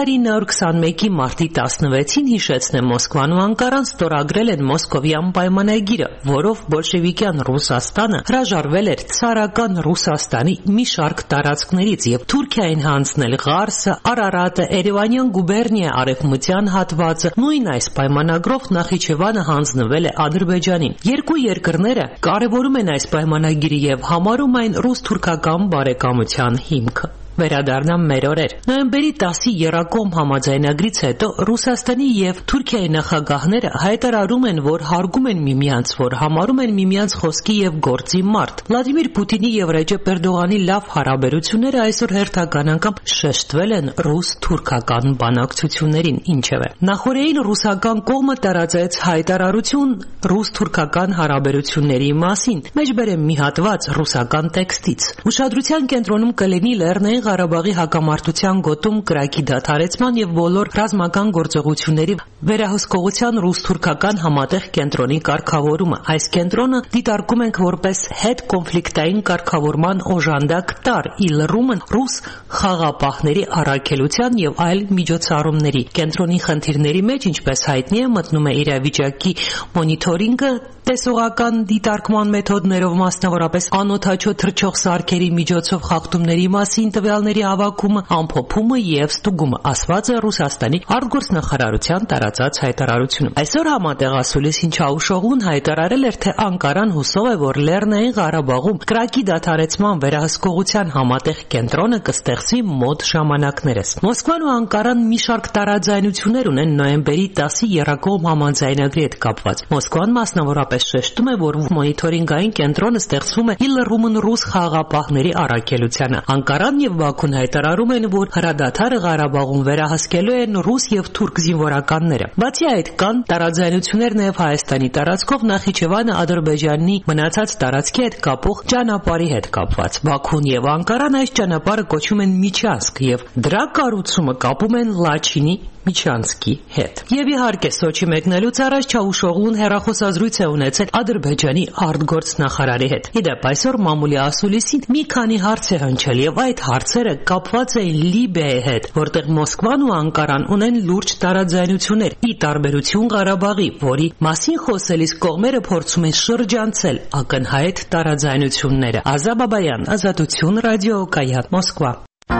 1921-ի մարտի 16-ին, հիշեցնեմ, Մոսկվան ու Անկարան ստորագրել են Մոսկովյան պայմանագիրը, որով բոլշևիկյան Ռուսաստանը հրաժարվել էր ցարական Ռուսաստանի մի շարք տարածքներից եւ Թուրքիային հանձնել Ղարսը, Արարատը, Երևանյան գուբերնիա արևմտյան հատվածը։ Նույն այս պայմանագրով Նախիջևանը հանձնվել է Ադրբեջանին։ Երկու երկրները կարևորում են այս պայմանագիրը եւ համարում այն ռուս-թուրքական բարեկամության հիմքը։ Վերադառնամ մեր օրեր։ Նոյեմբերի 10-ի եռակողմ համաձայնագրից հետո Ռուսաստանի եւ Թուրքիայի նախագահները հայտարարում են, որ հարգում են միմյանց, որ համարում են միմյանց խոսքի եւ գործի մարդ։ Վլադիմիր Պուտինի եւ Ռեջեփ Էրդողանի լավ հարաբերությունները այսօր հերթական անգամ շեշտվել են ռուս-թուրքական բանակցություններին, ինչևէ։ Նախորդին ռուսական կողմը տարածեց հայտարարություն ռուս-թուրքական հարաբերությունների մասին։ Մեջբերեմ մի հատված ռուսական տեքստից։ Ուշադրության կենտրոնում կլինի Լեռնային Ղարաբաղի հակամարտության գոտում կրակի դադարեցման եւ բոլոր ռազմական գործողությունների վերահսկողության ռուս-թուրքական համատեղ կենտրոնի կարգավորումը։ Այս կենտրոնը դիտարկում ենք որպես հետ կոնֆլիկտային կարգավորման օժանդակ տարր, ի լռումն ռուս խաղապահների առաքելության եւ այլ միջոցառումների։ Կենտրոնի խնդիրների մեջ, ինչպես հայտնի է, մտնում է իրավիճակի մոնիթորինգը, տեսողական դիտարկման մեթոդներով, մասնավորապես անօդաչո թռչող սարքերի միջոցով խախտումների մասին տվյալների հավաքումը, ամփոփումը եւ ստուգումը, ասված է Ռուսաստանի արտգործնախարարության տարածած հայտարարությունում։ Այսօր համատեղ ասուլիսին Չավուշօղլուն հայտարարել էր, թե Անկարան հուսով է, որ Լեռնային Ղարաբաղում կրակի դադարեցման վերահսկողության համատեղ կենտրոնը կստեղծվի մոտ ժամանակներս։ Մոսկվան ու Անկարան մի շարք տարաձայնություններ ունեն նոյեմբերի 10-ի եռակողմ համաձայնագրի հետ կապված։ Մոսկվան մասնավորապես շեշտում է, որ մոնիթորինգային կենտրոնը ստեղծվում է ի լռումն ռուս խաղապահների առաքելությանը։ Անկարան եւ Բաքուն հայտարարում են, որ հրադադարը Ղարաբաղում վերահսկելու են ռուս եւ թուրք զինվորականները։ Բացի այդ, կան տարաձայնություններ նաեւ Հայաստանի տարածքով Նախիջևանը Ադրբեջանի մնացած տարածքի հետ կապող ճանապարհի հետ կապված։ Բաքուն եւ Անկարան այս ճանապարհը կոչում են Միջանսկ եւ դրա կառուցումը կապում են Լաչինի Միջանսկի հետ։ Եվ իհարկե Սոչի մեկնելուց առաջ Չավուշօղլուն հեռախոսազրույց է ունեցել Ադրբեջանի արտգործնախարարի հետ։ Իդեպ այսօր մամուլի ասուլիսին մի քանի հարց է հնչել եւ այդ հարցերը կապված էին Լիբիայի հետ, որտեղ Մոսկվան ու Անկարան ունեն լուրջ տարաձայնություններ՝ ի տարբերություն Ղարաբաղի, որի մասին խոսելիս կողմերը փորձում են շրջանցել ակնհայտ տարաձայնությունները։ Ազա Բաբայան, Ազատություն, ռադիոկայան, Մոսկվա։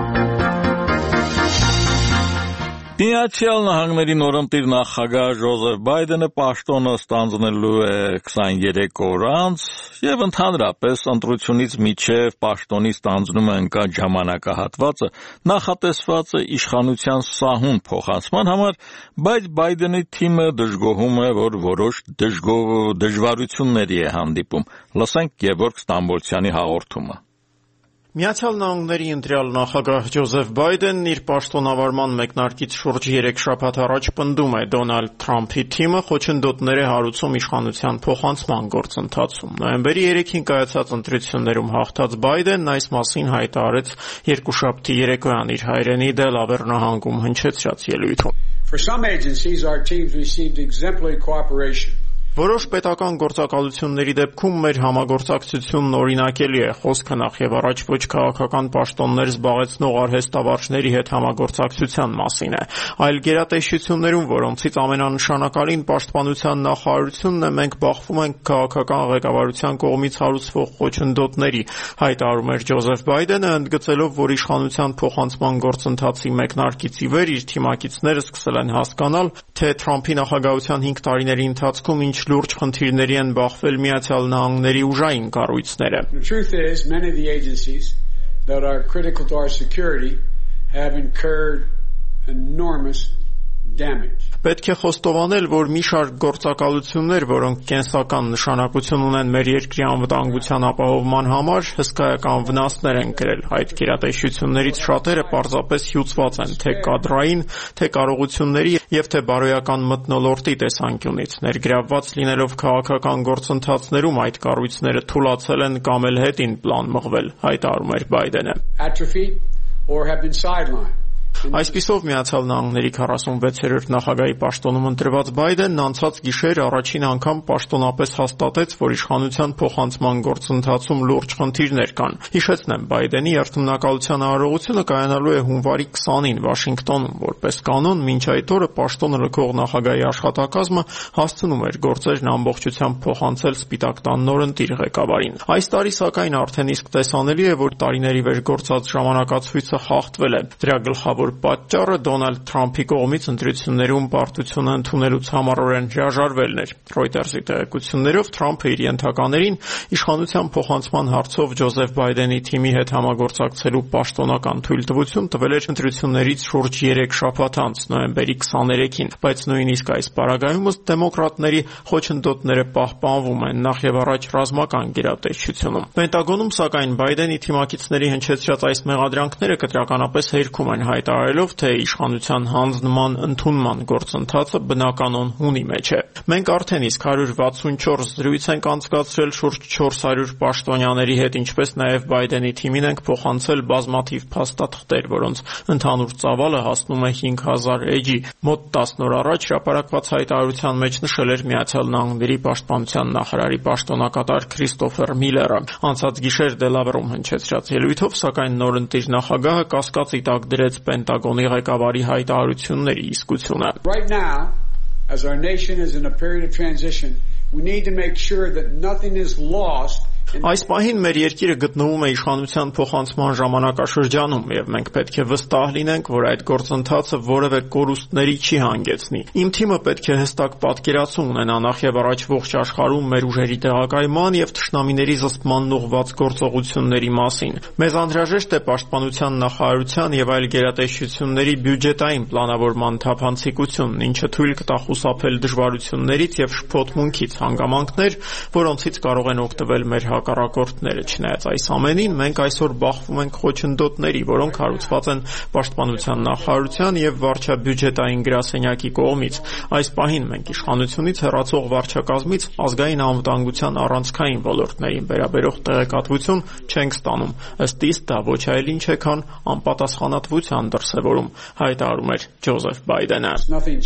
Միացյալ Նահանգների նորընտիր նախագահ Ջոզեֆ Բայդենը պաշտոնը ստանձնելու է 23 օր անց եւ ընդհանրապես ընտրությունից մինչեւ պաշտոնի ստանձնումը ընկած ժամանակահատվածը նախատեսված է իշխանության սահուն փոխանցման համար, բայց Բայդենի թիմը դժգոհում է, որ որոշ դժվարությունների է հանդիպում։ Լսենք Գևորգ Ստամբոլցյանի հաղորդումը։ Միացյալ Նահանգների ընտրյալ նախագահ Ջոզեֆ Բայդենն իր պաշտոնավարման մեկնարկից շուրջ 3 շաբաթ առաջ պնդում է Դոնալդ Թրամփի թիմը խոչընդոտներ է հարուցում իշխանության փոխանցման գործընթացում։ Նոյեմբերի 3-ին կայացած ընտրություններում հաղթած Բայդենն այս մասին հայտարարեց երկուշաբթի երեկոյան իր հայրենի Դելավեր նահանգում հնչեցրած ելույթում։ For some agencies our teams received exemplary cooperation. Որոշ պետական գործակալությունների դեպքում մեր համագործակցությունն օրինակելի է, խոսքը նախ եւ առաջ ոչ քաղաքական պաշտոններ զբաղեցնող արհեստավարժների հետ համագործակցության մասին է, այլ գերատեսչություններում, որոնցից ամենանշանակալին պաշտպանության նախարարությունն է, մենք բախվում ենք քաղաքական ղեկավարության կողմից հարուցվող խոչընդոտների, հայտարարում էր Ջոզեֆ Բայդենը, ընդգծելով, որ իշխանության փոխանցման գործընթացի մեկնարկից ի վեր իր թիմակիցները սկսել են հասկանալ, թե Թրամփի նախագահության 5 տարիների ընթացքում ինչ լուրջ խնդիրների են բախվել Միացյալ Նահանգների ուժային կառույցները։ The truth is many of the agencies that are critical to our security have incurred enormous damage. Պետք է խոստովանել, որ մի շարք գործակալություններ, որոնք կենսական նշանակություն ունեն մեր երկրի անվտանգության ապահովման համար, հսկայական վնասներ են կրել։ Այդ գերատեսչություններից շատերը պարզապես հյուծված են թե կադրային, թե կարողությունների եւ թե բարոյական մթնոլորտի տեսանկյունից։ Ներգրավված լինելով քաղաքական գործընթացներում այդ կառույցները թուլացել են կամ էլ հետին պլան մղվել, հայտարարում էր Բայդենը։ Atrophied or have been sidelined. Այսպիսով Միացյալ Նահանգների 46-րդ նախագահի պաշտոնում ընտրված Բայդենն անցած գիշեր առաջին անգամ պաշտոնապես հաստատեց, որ իշխանության փոխանցման գործընթացում լուրջ խնդիրներ կան։ Հիշեցնեմ, Բայդենի երթմնակալության արարողությունը կայանալու է հունվարի 20-ին Վաշինգտոնում, որպես կանոն մինչ այդ օրը պաշտոնը լքող նախագահի աշխատակազմը հասցնում էր գործերն ամբողջությամբ փոխանցել Սպիտակ տան նորընտիր ղեկավարին։ Այս տարի սակայն արդեն իսկ տեսանելի է, որ տարիների վեր գործած ժամանակացույցը խախտվել է։ Դրա գլխավոր պատճառը Դոնալդ Թրամփի կողմից ընտրություններում պարտությունը ընդունելուց համառորեն հրաժարվելն էր։ Reuters-ի տեղեկություններով Թրամփը իր ենթականերին իշխանության փոխանցման հարցով Ջոզեֆ Բայդենի թիմի հետ համագործակցելու պաշտոնական թույլտվություն տվել էր ընտրություններից շուրջ 3 շաբաթ անց, նոյեմբերի 23-ին, բայց նույնիսկ այս պարագայում ըստ դեմոկրատների խոչընդոտները պահպանվում են նախ եւ առաջ ռազմական գերատեսչությունում։ Պենտագոնում սակայն Բայդենի թիմակիցների հնչեցրած այս մեղադրանքները կտրականապես հերքում են հայտարարելով, թե իշխանության հանձնման ընդունման գործընթացը բնականon հունի մեջ է։ Մենք արդեն իսկ 164 զրույց ենք անցկացրել շուրջ 400 պաշտոնյաների հետ, ինչպես նաև Բայդենի թիմին ենք փոխանցել բազմաթիվ փաստաթղթեր, որոնց ընդհանուր ծավալը հասնում է 5000 էջի։ Մոտ 10 օր առաջ հրապարակված հայտարարության մեջ նշել էր Միացյալ Նահանգների պաշտպանության նախարարի պաշտոնակատար Քրիստոֆեր Միլլերը։ Անցած գիշեր Դելավերում հնչեցրած ելույթով, սակայն նորընտիր նախագահը կասկածի տակ դրեց Պենտագոնի ղեկավարի հայտարարությունների իսկությունը։ Right now, as our nation is in a period of transition, we need to make sure that nothing is lost. Այս պահին մեր երկիրը գտնվում է իշխանության փոխանցման ժամանակաշրջանում եւ մենք պետք է վստահ լինենք, որ այդ գործընթացը որևէ կորուստների չի հանգեցնի։ Իմ թիմը պետք է հստակ պատկերացում ունենա նախ եւ առաջ ողջ աշխարհում մեր ուժերի տեղակայման եւ թշնամիների զսպմանն ուղղված գործողությունների մասին։ Մեզ անհրաժեշտ է պաշտպանության նախարարության եւ այլ գերատեսչությունների բյուջետային պլանավորման թափանցիկություն, ինչը թույլ կտա խուսափել դժվարություններից եւ շփոթմունքից, հանգամանքներ, որոնցից կարող են օգտվել մեր հակառակորդները։ Չնայած այս ամենին, մենք այսօր բախվում ենք խոչընդոտների, որոնք հարուցված են պաշտպանության նախարարության եւ վարչաբյուջետային գրասենյակի կողմից։ Այս պահին մենք իշխանությունից հեռացող վարչակազմից ազգային անվտանգության առանցքային ոլորտներին վերաբերող տեղեկատվություն չենք ստանում։ Ըստ իս դա ոչ այլ ինչ է, քան անպատասխանատվության դրսևորում, հայտարարում էր Ջոզեֆ Բայդենը։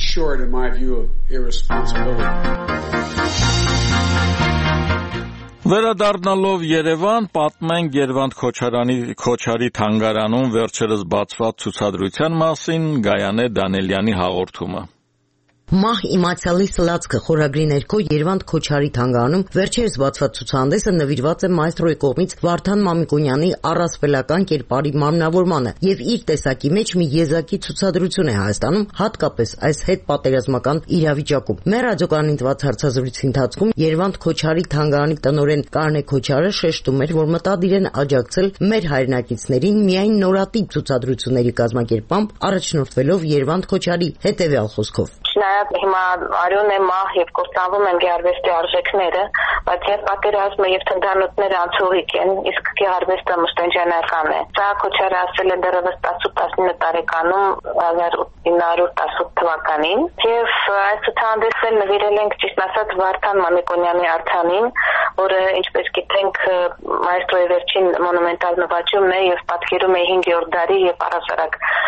Վերադառնալով Երևան, պատմենք Երվանդ Քոչարի թանգարանում վերջերս բացված ցուցադրության մասին Գայանե Դանելյանի հաղորդումը։ Մահ իմացյալի սլացքը խորագրի ներքո Երվանդ Քոչարի թանգարանում վերջերս բացված ցուցահանդեսը նվիրված է մայստրոյի կողմից Վարդան Մամիկոնյանի առասպելական կերպարի մարմնավորմանը եւ իր տեսակի մեջ մի եզակի ցուցադրություն է Հայաստանում, հատկապես այս հետպատերազմական իրավիճակում։ Մեր ռադիոկայանի տված հարցազրույցի ընթացքում Երվանդ Քոչարի թանգարանի տնօրեն Կարնե Քոչարը շեշտում էր, որ մտադիր են աջակցել մեր հայրենակիցներին միայն նորատիպ ցուցադրությունների կազմակերպմամբ, առաջնորդվելով Երվանդ Քոչարի հետեւյալ խոսքով. Չնայած հիմա արյուն է մահ եւ կործանվում են գեղարվեստի արժեքները, բայց եւ պատերազմը եւ թնդանոթները անցողիկ են, իսկ գեղարվեստը մշտենջանական է։ Սա Քոչարը ասել է դեռևս 18-19 տարեկանում 1918 թվականին, եւ այս ցուցահանդեսը նվիրել ենք ճիշտ ասած Վարդան Մամիկոնյանի արձանին, որը ինչպես գիտենք մայստրոյի վերջին մոնումենտալ նվաճումն է եւ պատկերում է 5-րդ դարի եւ առհասարակ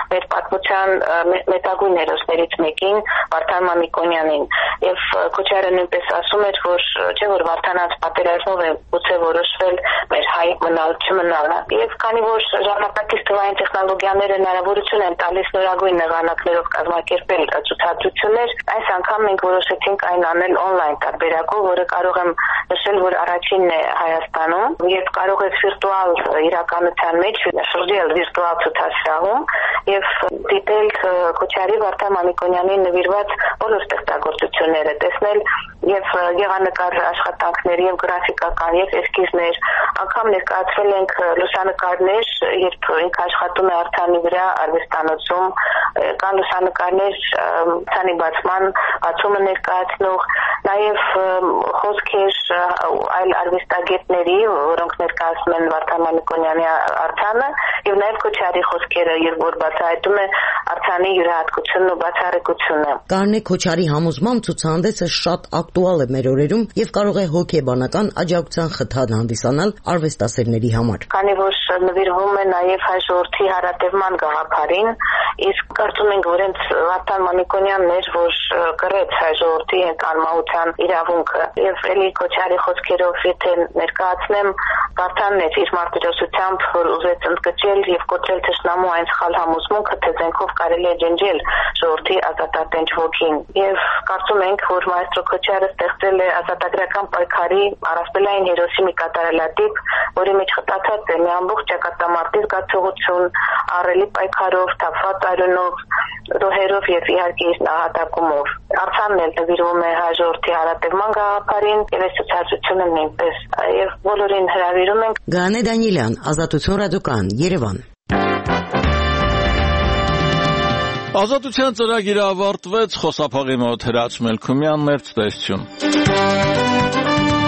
մեր պատմության մեծագույն հերոսներից մեկին Վարդան Մամիկոնյանին եւ Քոչարը նույնպես ասում էր, որ չէ որ Վարդանանց պատերազմով է գուցե որոշվել մեր հայ մնալ չմնալը եւ քանի որ ժամանակակից թվային տեխնոլոգիաները հնարավորություն են տալիս նորագույն եղանակներով կազմակերպել ցուցադրություններ, այս անգամ մենք որոշեցինք այն անել on-line տարբերակով, որը կարող եմ նշել, որ առաջինն է Հայաստանում եւ կարող է վիրտուալ իրականության մեջ շրջել վիրտուալ ցուցասրահում եւ դիտել Քոչարի Վարդան Մամիկոնյանի նվիրված բոլոր ստեղծագործությունները, տեսնել եւ գեղանկար աշխատանքներ եւ գրաֆիկական եւ էսքիզներ, անգամ ներկայացրել ենք լուսանկարներ, երբ ինքը աշխատում է արտանի վրա արվեստանոցում, կան լուսանկարներ ցանի բացումը ներկայացնող, նաեւ խոսքեր այլ արվեստագետների, որոնք ներկայացնում են Վարդան Մամիկոնյանի արձանը եւ նաեւ Քոչարի խոսքերը, երբ որ բացահայտում է արձանի յուրահատկությունն ու բացառիկությունը։ Կարնե Քոչարի համոզմամբ ցուցահանդեսը շատ ակտուալ է մեր օրերում եւ կարող է հոգեբանական աջակցության խթան հանդիսանալ արվեստասերների համար։ Քանի որ նվիրվում է նաեւ հայ ժողովրդի հարատևման գաղափարին, իսկ կարծում ենք, որ հենց Վարդան Մամիկոնյանն էր, որ կրեց հայ ժողովրդի անմահության իրավունքը եւ էլի Քոչարի խոսքերով եթե ներկայացնեմ, Վարդանն էր իր մարտիրոսությամբ, որ ուզեց ընդգծել եւ կոտրել թշնամու այն սխալ համոզմունքը, թե զենքով կարելի է ջնջել ժողովրդի ազատատենչ ոգին։ Եվ կարծում ենք, որ մայստրո Քոչարը ստեղծել է ազատագրական պայքարի առասպելային հերոսի մի կատարելատիպ, որի մեջ խտացած է մի ամբողջ ճակատամարտի զգացողություն, ահռելի պայքարով, թափված արյունով, զոհերով եւ իհարկե իր նահատակումով։ Արձանն էլ նվիրվում է հայ ժողովրդի հարատևման գաղափարին եւ այս ցուցադրությունը նույնպես եւ բոլորին հրավիրում ենք։ Գանե Դանիելյան, Ազատություն ռադիոկայան, Երևան։ Ազատության ծրագիրը ավարտվեց, խոսափողի մոտ Հրաչ Մելքումյանն էր, ցտեսություն։